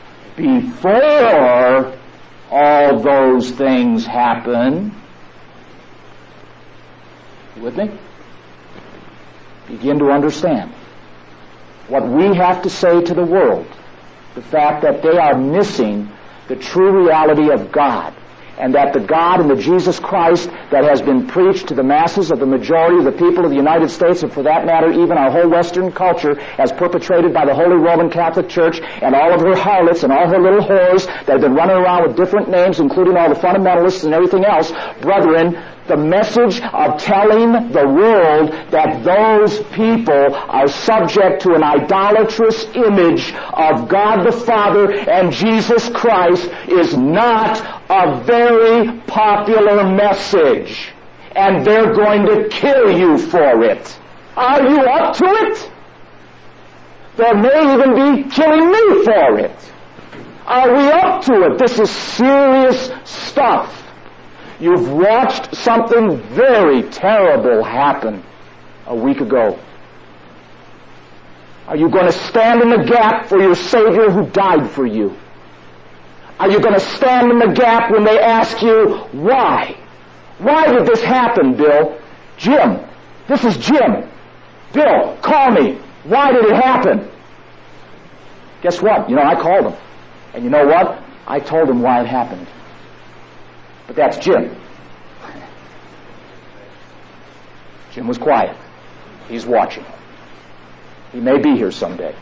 before all those things happen, you with me? Begin to understand what we have to say to the world, the fact that they are missing the true reality of God, and that the God and the Jesus Christ that has been preached to the masses of the majority of the people of the United States, and for that matter even our whole Western culture, as perpetrated by the Holy Roman Catholic Church and all of her harlots and all her little whores that have been running around with different names, including all the fundamentalists and everything else, brethren, the message of telling the world that those people are subject to an idolatrous image of God the Father and Jesus Christ is not a very popular message. And they're going to kill you for it. Are you up to it? They may even be killing me for it. Are we up to it? This is serious stuff. You've watched something very terrible happen a week ago. Are you going to stand in the gap for your Savior who died for you? Are you going to stand in the gap when they ask you, why? Why did this happen, Bill? Jim. This is Jim. Bill, call me. Why did it happen? Guess what? I called him. And you know what? I told him why it happened. But that's Jim. Jim was quiet. He's watching. He may be here someday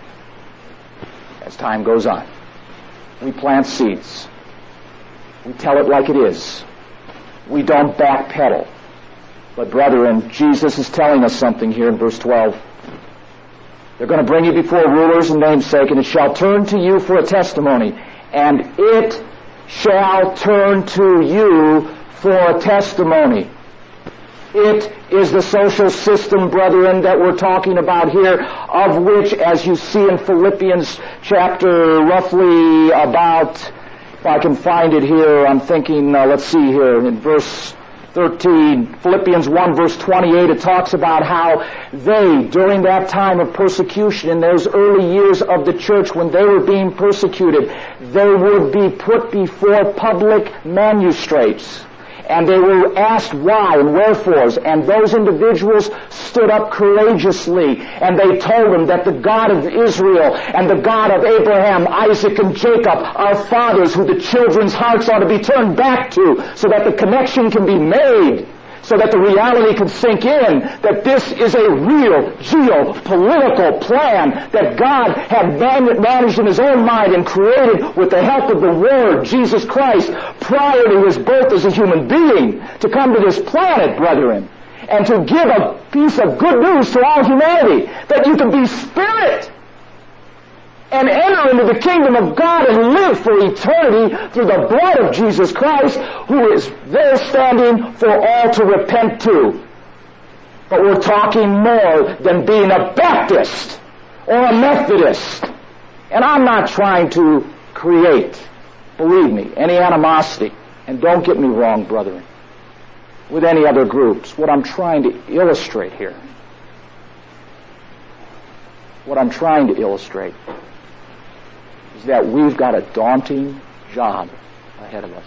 as time goes on. We plant seeds. We tell it like it is. We don't backpedal. But brethren, Jesus is telling us something here in verse 12. They're going to bring you before rulers and namesake, and it shall turn to you for a testimony. And it shall turn to you for a testimony. It is the social system, brethren, that we're talking about here, of which, as you see in Philippians chapter roughly about, if I can find it here, I'm thinking, let's see here, in verse 13, Philippians 1 verse 28, it talks about how they, during that time of persecution, in those early years of the church when they were being persecuted, they would be put before public magistrates. And they were asked why and wherefores, and those individuals stood up courageously, and they told them that the God of Israel and the God of Abraham, Isaac, and Jacob, our fathers, who the children's hearts ought to be turned back to, so that the connection can be made, so that the reality can sink in, that this is a real geopolitical plan that God had managed in His own mind and created with the help of the Word, Jesus Christ, prior to His birth as a human being, to come to this planet, brethren, and to give a piece of good news to all humanity, that you can be spirit and enter into the kingdom of God and live for eternity through the blood of Jesus Christ, who is there standing for all to repent to. But we're talking more than being a Baptist or a Methodist. And I'm not trying to create, believe me, any animosity. And don't get me wrong, brethren, with any other groups. What I'm trying to illustrate here, is that we've got a daunting job ahead of us.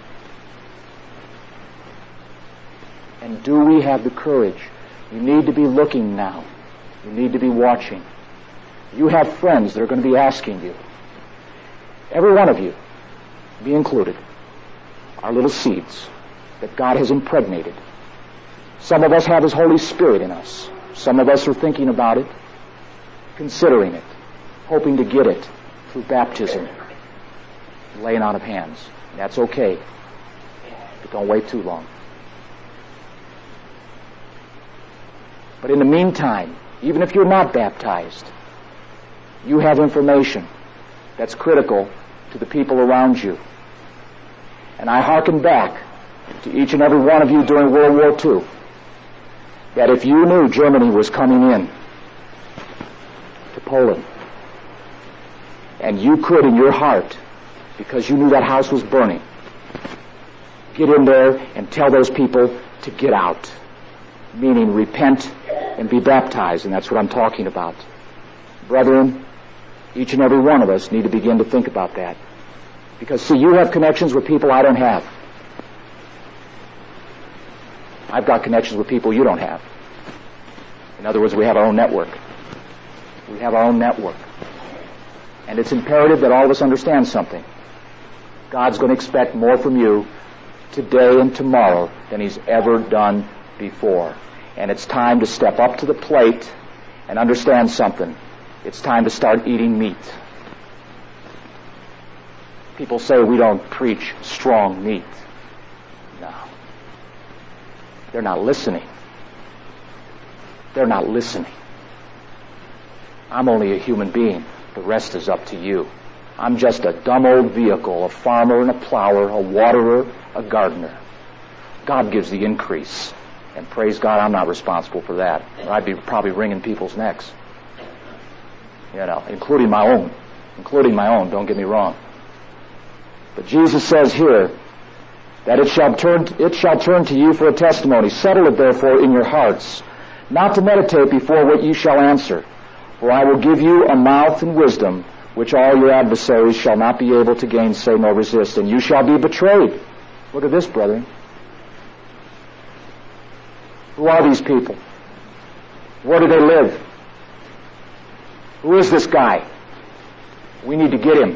And do we have the courage? You need to be looking now. You need to be watching. You have friends that are going to be asking you. Every one of you, me included, are little seeds that God has impregnated. Some of us have His Holy Spirit in us. Some of us are thinking about it, considering it, hoping to get it through baptism, laying out of hands. That's okay, but don't wait too long. But in the meantime, even if you're not baptized, you have information that's critical to the people around you. And I hearken back to each and every one of you during World War II, that if you knew Germany was coming in to Poland, and you could in your heart, because you knew that house was burning, get in there and tell those people to get out, meaning repent and be baptized, and that's what I'm talking about. Brethren, each and every one of us need to begin to think about that. Because, see, you have connections with people I don't have. I've got connections with people you don't have. In other words, we have our own network. We have our own network. And it's imperative that all of us understand something. God's going to expect more from you today and tomorrow than He's ever done before. And it's time to step up to the plate and understand something. It's time to start eating meat. People say we don't preach strong meat. No. They're not listening. They're not listening. I'm only a human being. The rest is up to you. I'm just a dumb old vehicle, a farmer and a plower, a waterer, a gardener. God gives the increase. And praise God, I'm not responsible for that. I'd be probably wringing people's necks. Including my own. Don't get me wrong. But Jesus says here that it shall turn to you for a testimony. Settle it therefore in your hearts, not to meditate before what you shall answer. For I will give you a mouth and wisdom, which all your adversaries shall not be able to gainsay nor resist, and you shall be betrayed. Look at this, brethren. Who are these people? Where do they live? Who is this guy? We need to get him.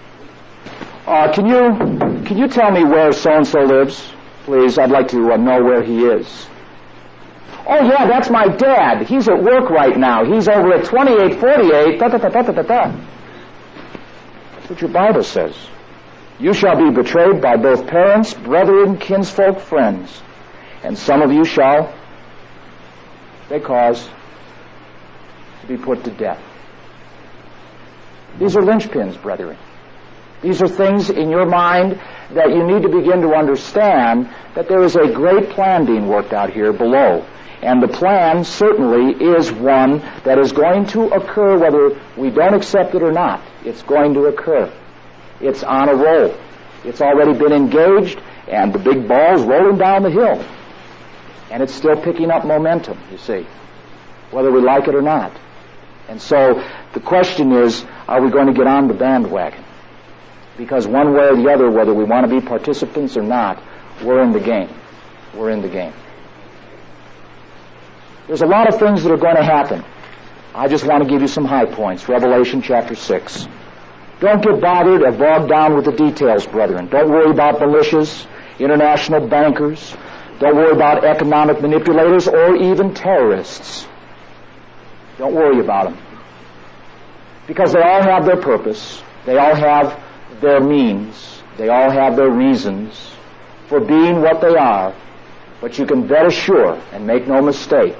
Can you tell me where so-and-so lives, please? I'd like to know where he is. Oh, yeah, that's my dad. He's at work right now. He's over at 2848. That's what your Bible says. You shall be betrayed by both parents, brethren, kinsfolk, friends. And some of you shall they cause to be put to death. These are linchpins, brethren. These are things in your mind that you need to begin to understand that there is a great plan being worked out here below. And the plan certainly is one that is going to occur whether we don't accept it or not. It's going to occur. It's on a roll. It's already been engaged, and the big ball's rolling down the hill. And it's still picking up momentum, you see, whether we like it or not. And so the question is, are we going to get on the bandwagon? Because one way or the other, whether we want to be participants or not, we're in the game. We're in the game. There's a lot of things that are going to happen. I just want to give you some high points. Revelation chapter 6. Don't get bothered or bogged down with the details, brethren. Don't worry about militias, international bankers. Don't worry about economic manipulators or even terrorists. Don't worry about them. Because they all have their purpose. They all have their means. They all have their reasons for being what they are. But you can bet assure and make no mistake,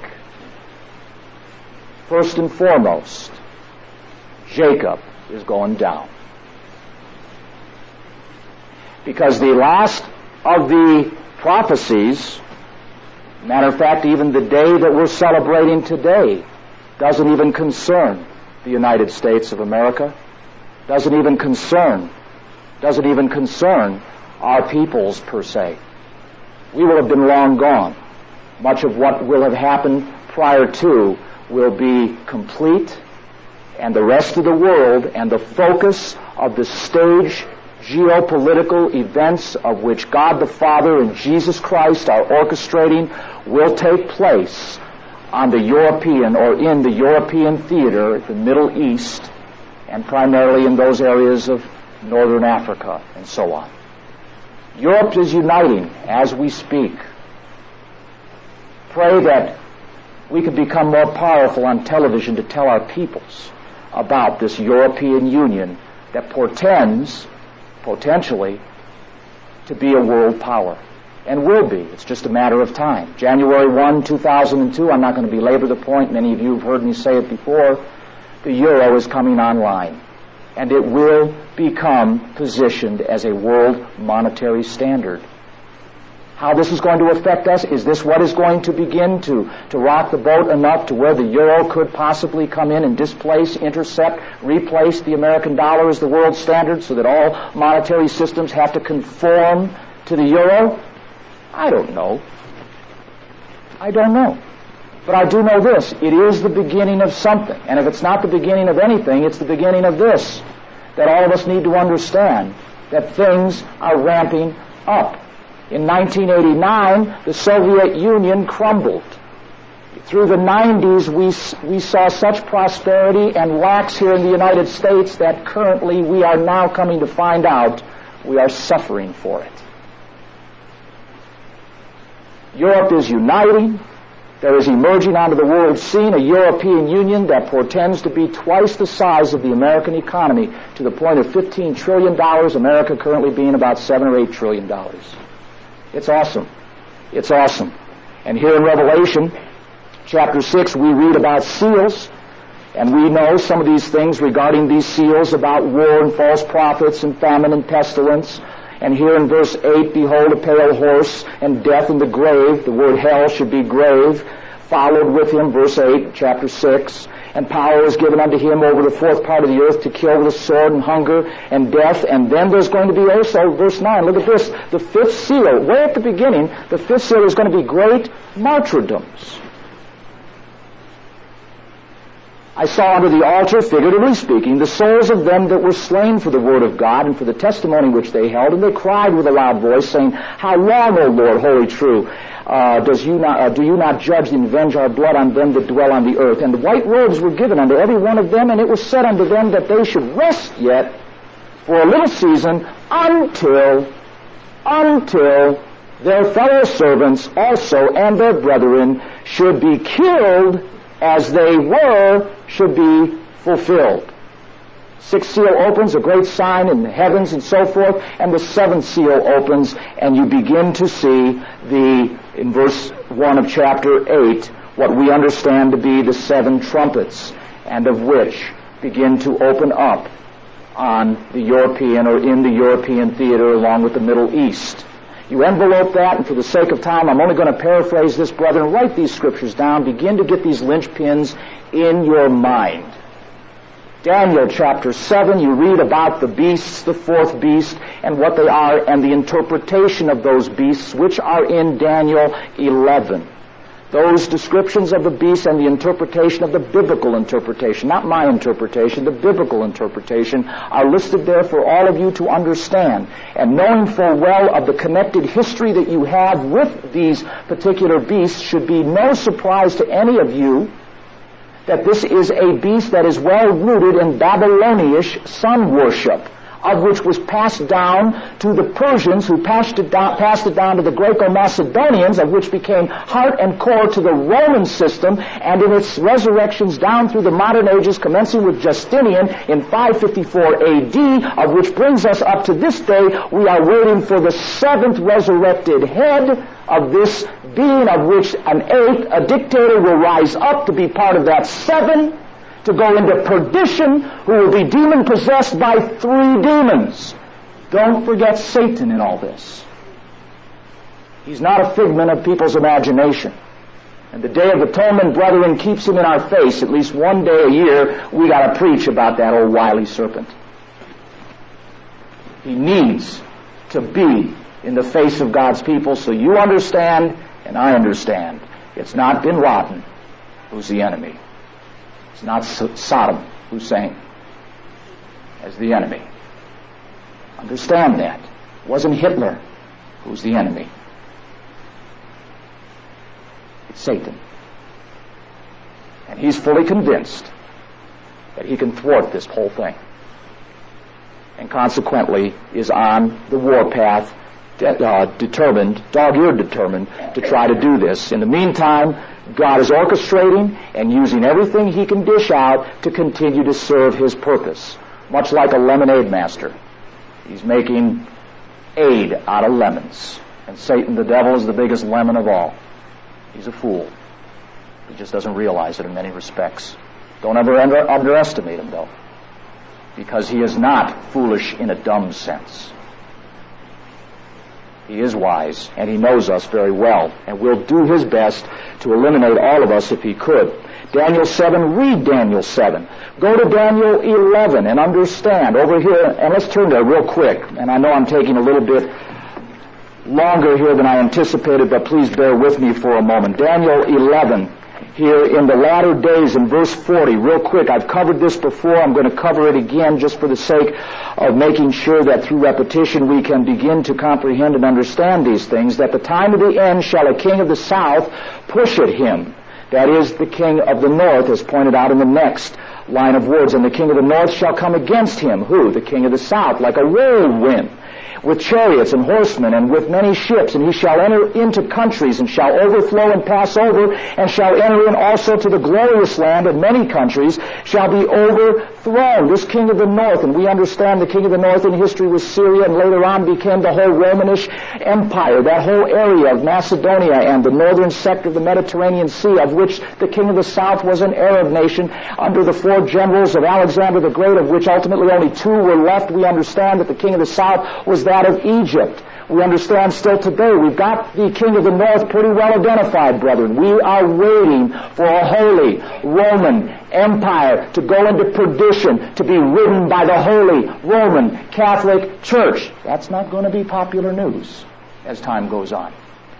first and foremost, Jacob is going down. Because the last of the prophecies, matter of fact, even the day that we're celebrating today, doesn't even concern the United States of America, doesn't even concern our peoples per se. We will have been long gone. Much of what will have happened prior to will be complete, and the rest of the world and the focus of the stage geopolitical events of which God the Father and Jesus Christ are orchestrating will take place on the European or in the European theater, the Middle East, and primarily in those areas of Northern Africa and so on. Europe is uniting as we speak. Pray that we could become more powerful on television to tell our peoples about this European Union that portends, potentially, to be a world power. and will be. It's just a matter of time. January 1, 2002, I'm not going to belabor the point. Many of you have heard me say it before. The euro is coming online, and it will become positioned as a world monetary standard. How this is going to affect us, is this what is going to begin to rock the boat enough to where the euro could possibly come in and displace, intercept, replace the American dollar as the world standard so that all monetary systems have to conform to the euro? I don't know. I don't know. But I do know this. It is the beginning of something. And if it's not the beginning of anything, it's the beginning of this. That all of us need to understand that things are ramping up. In 1989, the Soviet Union crumbled. Through the 90s, we saw such prosperity and lax here in the United States that currently we are now coming to find out we are suffering for it. Europe is uniting. There is emerging onto the world scene a European Union that portends to be twice the size of the American economy, to the point of $15 trillion, America currently being about $7 or $8 trillion. It's awesome. It's awesome. And here in Revelation, chapter 6, we read about seals, and we know some of these things regarding these seals about war and false prophets and famine and pestilence. And here in verse 8, behold, a pale horse, and death in the grave. The word hell should be grave. Followed with him, verse 8, chapter 6. And power is given unto him over the fourth part of the earth to kill with sword and hunger and death. And then there's going to be also, verse 9, look at this, the fifth seal. Way at the beginning, the fifth seal is going to be great martyrdoms. I saw under the altar, figuratively speaking, the souls of them that were slain for the word of God and for the testimony which they held, and they cried with a loud voice, saying, How long, O Lord, holy true, do you not judge and avenge our blood on them that dwell on the earth? And the white robes were given unto every one of them, and it was said unto them that they should rest yet for a little season until their fellow servants also and their brethren should be killed as they were, should be fulfilled. Sixth seal opens, a great sign in the heavens and so forth, and the seventh seal opens, and you begin to see in verse 1 of chapter 8, what we understand to be the seven trumpets, and of which begin to open up on the European or in the European theater along with the Middle East. You envelope that, and for the sake of time, I'm only going to paraphrase this, brethren. Write these scriptures down. Begin to get these linchpins in your mind. Daniel chapter 7, you read about the beasts, the fourth beast, and what they are, and the interpretation of those beasts, which are in Daniel 11. Those descriptions of the beasts and the interpretation of the biblical interpretation, not my interpretation, the biblical interpretation, are listed there for all of you to understand. And knowing full well of the connected history that you have with these particular beasts should be no surprise to any of you that this is a beast that is well rooted in Babylonish sun worship, of which was passed down to the Persians, who passed it down to the Greco-Macedonians, of which became heart and core to the Roman system, and in its resurrections down through the modern ages, commencing with Justinian in 554 AD, of which brings us up to this day. We are waiting for the seventh resurrected head of this being, of which an eighth, a dictator, will rise up to be part of that seven, to go into perdition, who will be demon-possessed by 3 demons. Don't forget Satan in all this. He's not a figment of people's imagination. And the Day of Atonement, brethren, keeps him in our face. At least one day a year, we got to preach about that old wily serpent. He needs to be in the face of God's people, so you understand and I understand. It's not bin Laden who's the enemy. It's not Saddam Hussein as the enemy. Understand that. It wasn't Hitler who's the enemy. It's Satan. And he's fully convinced that he can thwart this whole thing. And consequently is on the warpath, determined, dog-eared determined, to try to do this. In the meantime, God is orchestrating and using everything he can dish out to continue to serve his purpose. Much like a lemonade master. He's making aid out of lemons. And Satan, the devil, is the biggest lemon of all. He's a fool. He just doesn't realize it in many respects. Don't ever underestimate him, though, because he is not foolish in a dumb sense. He is wise, and he knows us very well, and will do his best to eliminate all of us if he could. Daniel 7, read Daniel 7. Go to Daniel 11 and understand over here, and let's turn there real quick. And I know I'm taking a little bit longer here than I anticipated, but please bear with me for a moment. Daniel 11, here in the latter days in verse 40, real quick. I've covered this before. I'm going to cover it again just for the sake of making sure that through repetition we can begin to comprehend and understand these things. That the time of the end shall a king of the south push at him. That is the king of the north, as pointed out in the next line of words. And the king of the north shall come against him. Who? The king of the south, like a whirlwind, with chariots and horsemen, and with many ships, and he shall enter into countries, and shall overflow and pass over, and shall enter in also to the glorious land, and many countries shall be overthrown. This king of the north, and we understand the king of the north in history was Syria, and later on became the whole Romanish Empire, that whole area of Macedonia and the northern sector of the Mediterranean Sea, of which the king of the south was an Arab nation under the 4 generals of Alexander the Great, of which ultimately only 2 were left. We understand that the king of the south was that of Egypt. We understand still today we've got the king of the north pretty well identified, brethren. We are waiting for a holy Roman Empire to go into perdition, to be ridden by the holy Roman Catholic Church. That's not going to be popular news as time goes on.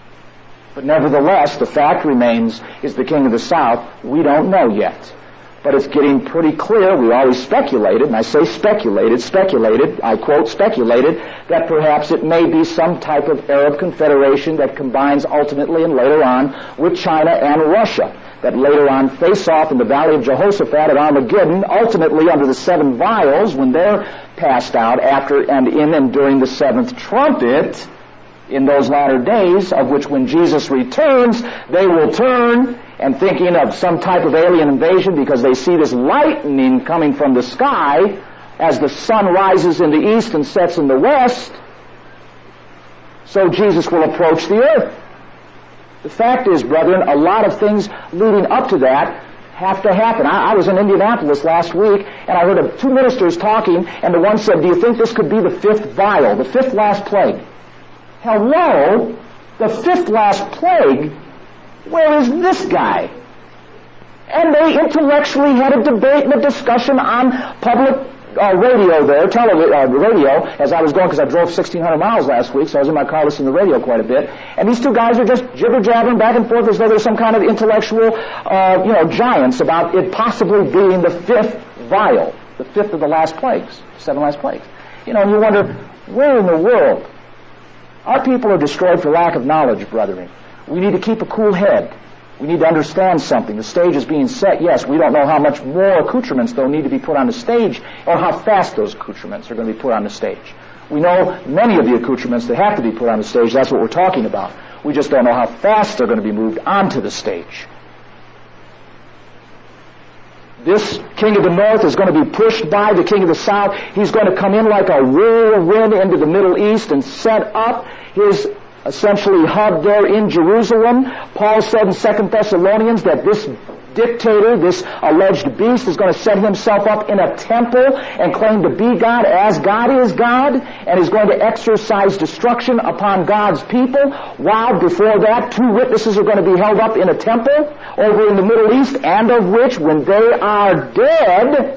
But nevertheless, the fact remains, is the king of the south. We don't know yet. But it's getting pretty clear. We always speculated, and I say speculated, I quote, speculated, that perhaps it may be some type of Arab confederation that combines ultimately and later on with China and Russia, that later on face off in the Valley of Jehoshaphat at Armageddon, ultimately under the 7 vials, when they're passed out after and in and during the 7th trumpet, in those latter days, of which when Jesus returns, they will turn and thinking of some type of alien invasion because they see this lightning coming from the sky as the sun rises in the east and sets in the west, so Jesus will approach the earth. The fact is, brethren, a lot of things leading up to that have to happen. I was in Indianapolis last week, and I heard 2 ministers talking, and the one said, do you think this could be the 5th vial, the 5th last plague? Hello? The 5th last plague? Where is this guy? And they intellectually had a debate and a discussion on public radio there, radio, as I was going, because I drove 1,600 miles last week, so I was in my car listening to the radio quite a bit. And these 2 guys are just jibber-jabbering back and forth as though there's some kind of intellectual, giants about it possibly being the 5th vial, the 5th of the last plagues, 7 last plagues. And you wonder, where in the world? Our people are destroyed for lack of knowledge, brethren. We need to keep a cool head. We need to understand something. The stage is being set. Yes, we don't know how much more accoutrements they'll need to be put on the stage or how fast those accoutrements are going to be put on the stage. We know many of the accoutrements that have to be put on the stage. That's what we're talking about. We just don't know how fast they're going to be moved onto the stage. This king of the north is going to be pushed by the king of the south. He's going to come in like a whirlwind into the Middle East and set up his essentially hub there in Jerusalem. Paul said in 2 Thessalonians that this dictator, this alleged beast, is going to set himself up in a temple and claim to be God as God is God, and is going to exercise destruction upon God's people, while before that 2 witnesses are going to be held up in a temple over in the Middle East, and of which, when they are dead,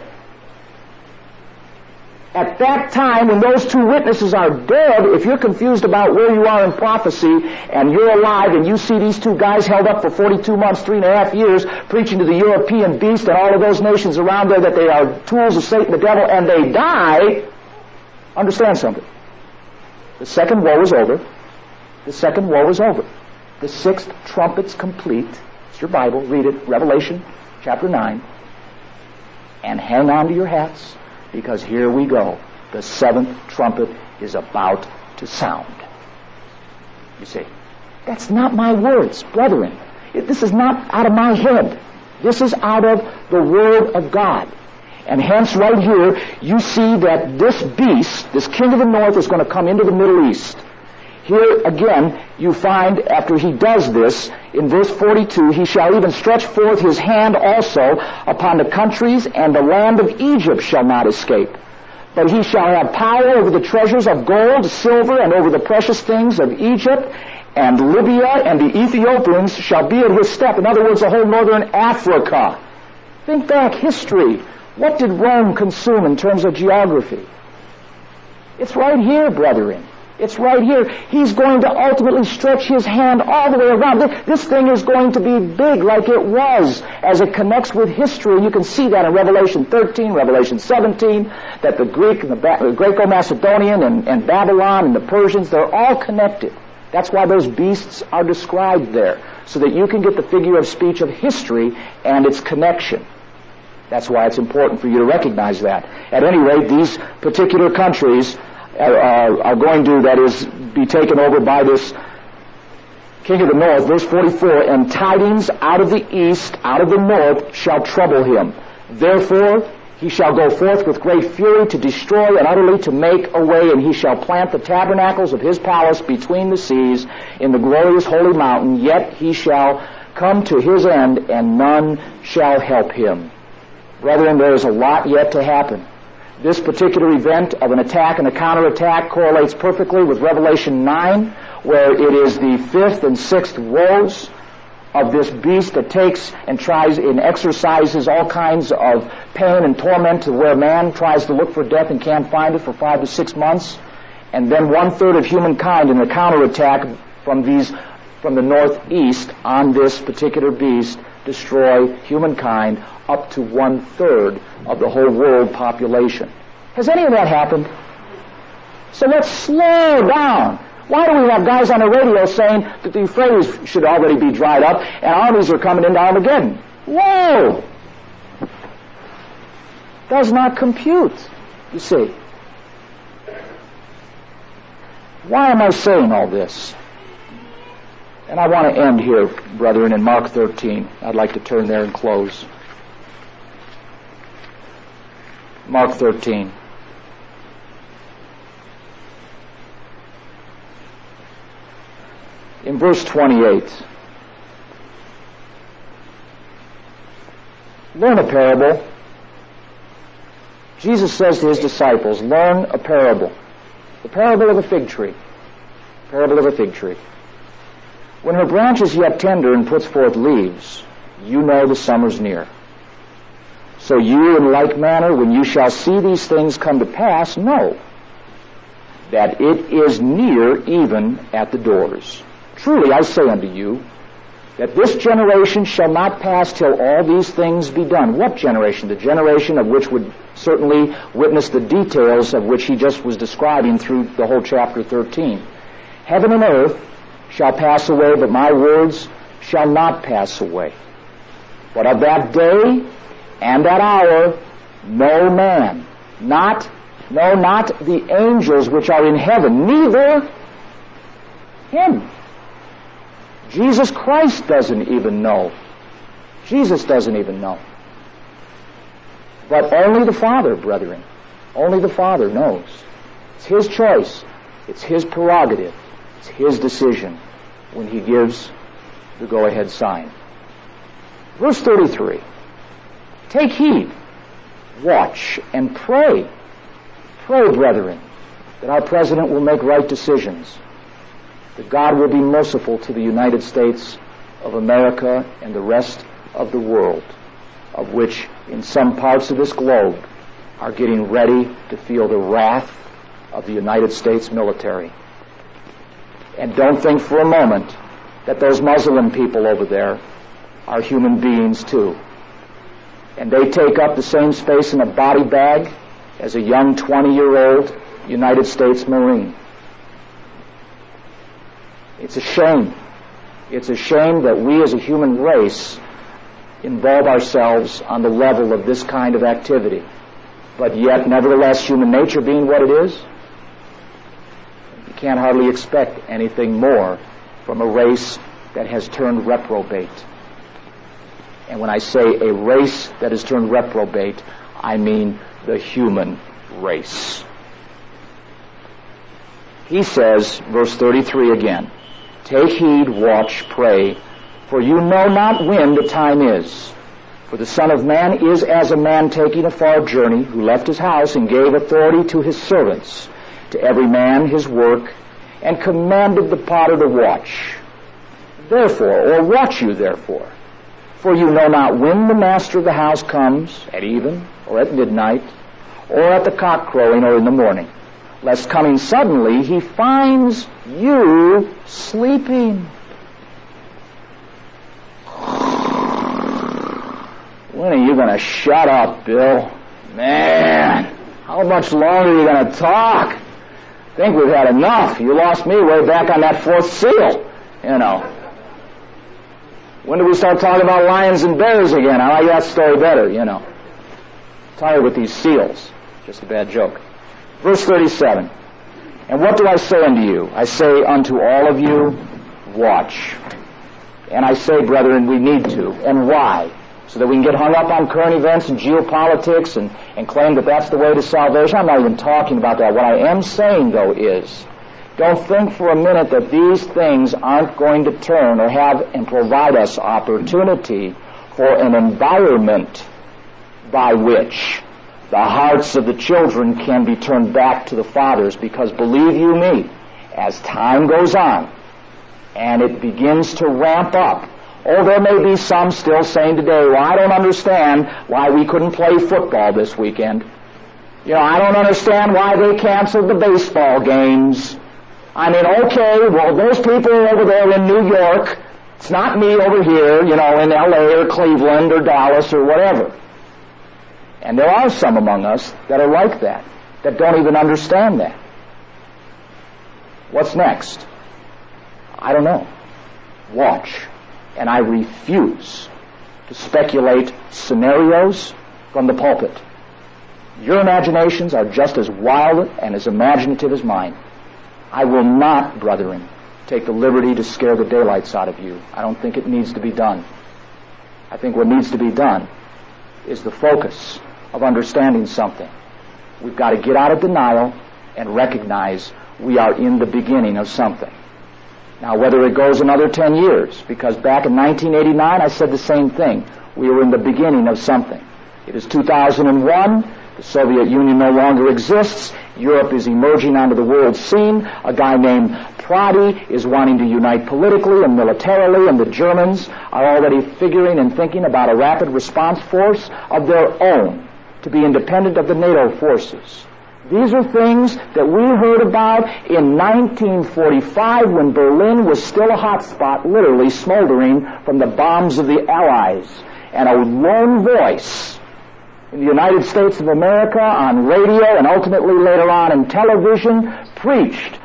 at that time, when those 2 witnesses are dead, if you're confused about where you are in prophecy, and you're alive, and you see these 2 guys held up for 42 months, 3.5 years, preaching to the European beast and all of those nations around there that they are tools of Satan the devil, and they die, understand something. The second woe is over. The second woe is over. The 6th trumpet's complete. It's your Bible. Read it. Revelation chapter 9. And hang on to your hats, because here we go. The 7th trumpet is about to sound. You see, that's not my words, brethren. This is not out of my head. This is out of the Word of God. And hence right here, you see that this beast, this king of the north, is going to come into the Middle East. Here again, you find after he does this, in verse 42, he shall even stretch forth his hand also upon the countries, and the land of Egypt shall not escape. But he shall have power over the treasures of gold, silver, and over the precious things of Egypt, and Libya and the Ethiopians shall be at his step. In other words, the whole northern Africa. Think back, history. What did Rome consume in terms of geography? It's right here, brethren. It's right here. He's going to ultimately stretch his hand all the way around. This thing is going to be big like it was as it connects with history. And you can see that in Revelation 13, Revelation 17, that the Greek and the Greco-Macedonian and Babylon and the Persians, they're all connected. That's why those beasts are described there, so that you can get the figure of speech of history and its connection. That's why it's important for you to recognize that. At any rate, these particular countries are going to, that is, be taken over by this king of the north. Verse 44, and tidings out of the east, out of the north, shall trouble him. Therefore, he shall go forth with great fury to destroy and utterly to make a way, and he shall plant the tabernacles of his palace between the seas in the glorious holy mountain, yet he shall come to his end, and none shall help him. Brethren, there is a lot yet to happen. This particular event of an attack and a counterattack correlates perfectly with Revelation 9, where it is the fifth and sixth woes of this beast that takes and tries and exercises all kinds of pain and torment to where man tries to look for death and can't find it for 5 to 6 months. And then 1/3 of humankind in a counterattack from the northeast on this particular beast destroy humankind up to 1/3 of the whole world population. Has any of that happened? So let's slow down. Why do we have guys on the radio saying that the Euphrates should already be dried up and armies are coming into Armageddon? Whoa! Does not compute, you see. Why am I saying all this? And I want to end here, brethren, in Mark 13. I'd like to turn there and close. Mark 13. In verse 28, learn a parable. Jesus says to his disciples, learn a parable. The parable of a fig tree. Parable of a fig tree. When her branch is yet tender and puts forth leaves, you know the summer's near. So you, in like manner, when you shall see these things come to pass, know that it is near, even at the doors. Truly I say unto you, that this generation shall not pass till all these things be done. What generation? The generation of which would certainly witness the details of which he just was describing through the whole chapter 13. Heaven and earth shall pass away, but my words shall not pass away. But of that day and that hour, no man, not the angels which are in heaven, neither him. Jesus Christ doesn't even know. Jesus doesn't even know. But only the Father, brethren. Only the Father knows. It's his choice. It's his prerogative. It's his decision when he gives the go-ahead sign. Verse 33. Take heed, watch, and pray. Pray, brethren, that our President will make right decisions, that God will be merciful to the United States of America and the rest of the world, of which in some parts of this globe are getting ready to feel the wrath of the United States military. And don't think for a moment that those Muslim people over there are human beings too. And they take up the same space in a body bag as a young 20-year-old United States Marine. It's a shame. It's a shame that we as a human race involve ourselves on the level of this kind of activity. But yet, nevertheless, human nature being what it is, you can't hardly expect anything more from a race that has turned reprobate. And when I say a race that has turned reprobate, I mean the human race. He says, verse 33 again, "Take heed, watch, pray, for you know not when the time is. For the Son of Man is as a man taking a far journey, who left his house and gave authority to his servants, to every man his work, and commanded the potter to watch. Therefore, or watch you therefore, for you know not when the master of the house comes, at even, or at midnight, or at the cock crowing, or in the morning, lest coming suddenly he finds you sleeping." When are you going to shut up, Bill? Man, how much longer are you going to talk? I think we've had enough. You lost me way back on that fourth seal, you know. When do we start talking about lions and bears again? I like that story better, you know. Tired with these seals. Just a bad joke. Verse 37. "And what do I say unto you? I say unto all of you, watch." And I say, brethren, we need to. And why? So that we can get hung up on current events and geopolitics and claim that that's the way to salvation? I'm not even talking about that. What I am saying, though, is don't think for a minute that these things aren't going to turn or have and provide us opportunity for an environment by which the hearts of the children can be turned back to the fathers, because believe you me, as time goes on and it begins to ramp up, there may be some still saying today, well, I don't understand why we couldn't play football this weekend. You know, I don't understand why they canceled the baseball games. I mean, okay, well, those people are over there in New York. It's not me over here, you know, in L.A. or Cleveland or Dallas or whatever. And there are some among us that are like that don't even understand that. What's next? I don't know. Watch. And I refuse to speculate scenarios from the pulpit. Your imaginations are just as wild and as imaginative as mine. I will not, brethren, take the liberty to scare the daylights out of you. I don't think it needs to be done. I think what needs to be done is the focus of understanding something. We've got to get out of denial and recognize we are in the beginning of something. Now, whether it goes another 10 years, because back in 1989 I said the same thing. We were in the beginning of something. It is 2001. The Soviet Union no longer exists. Europe is emerging onto the world scene. A guy named Prodi is wanting to unite politically and militarily, and the Germans are already figuring and thinking about a rapid response force of their own to be independent of the NATO forces. These are things that we heard about in 1945 when Berlin was still a hot spot, literally smoldering from the bombs of the Allies. And a lone voice in the United States of America on radio and ultimately later on in television preached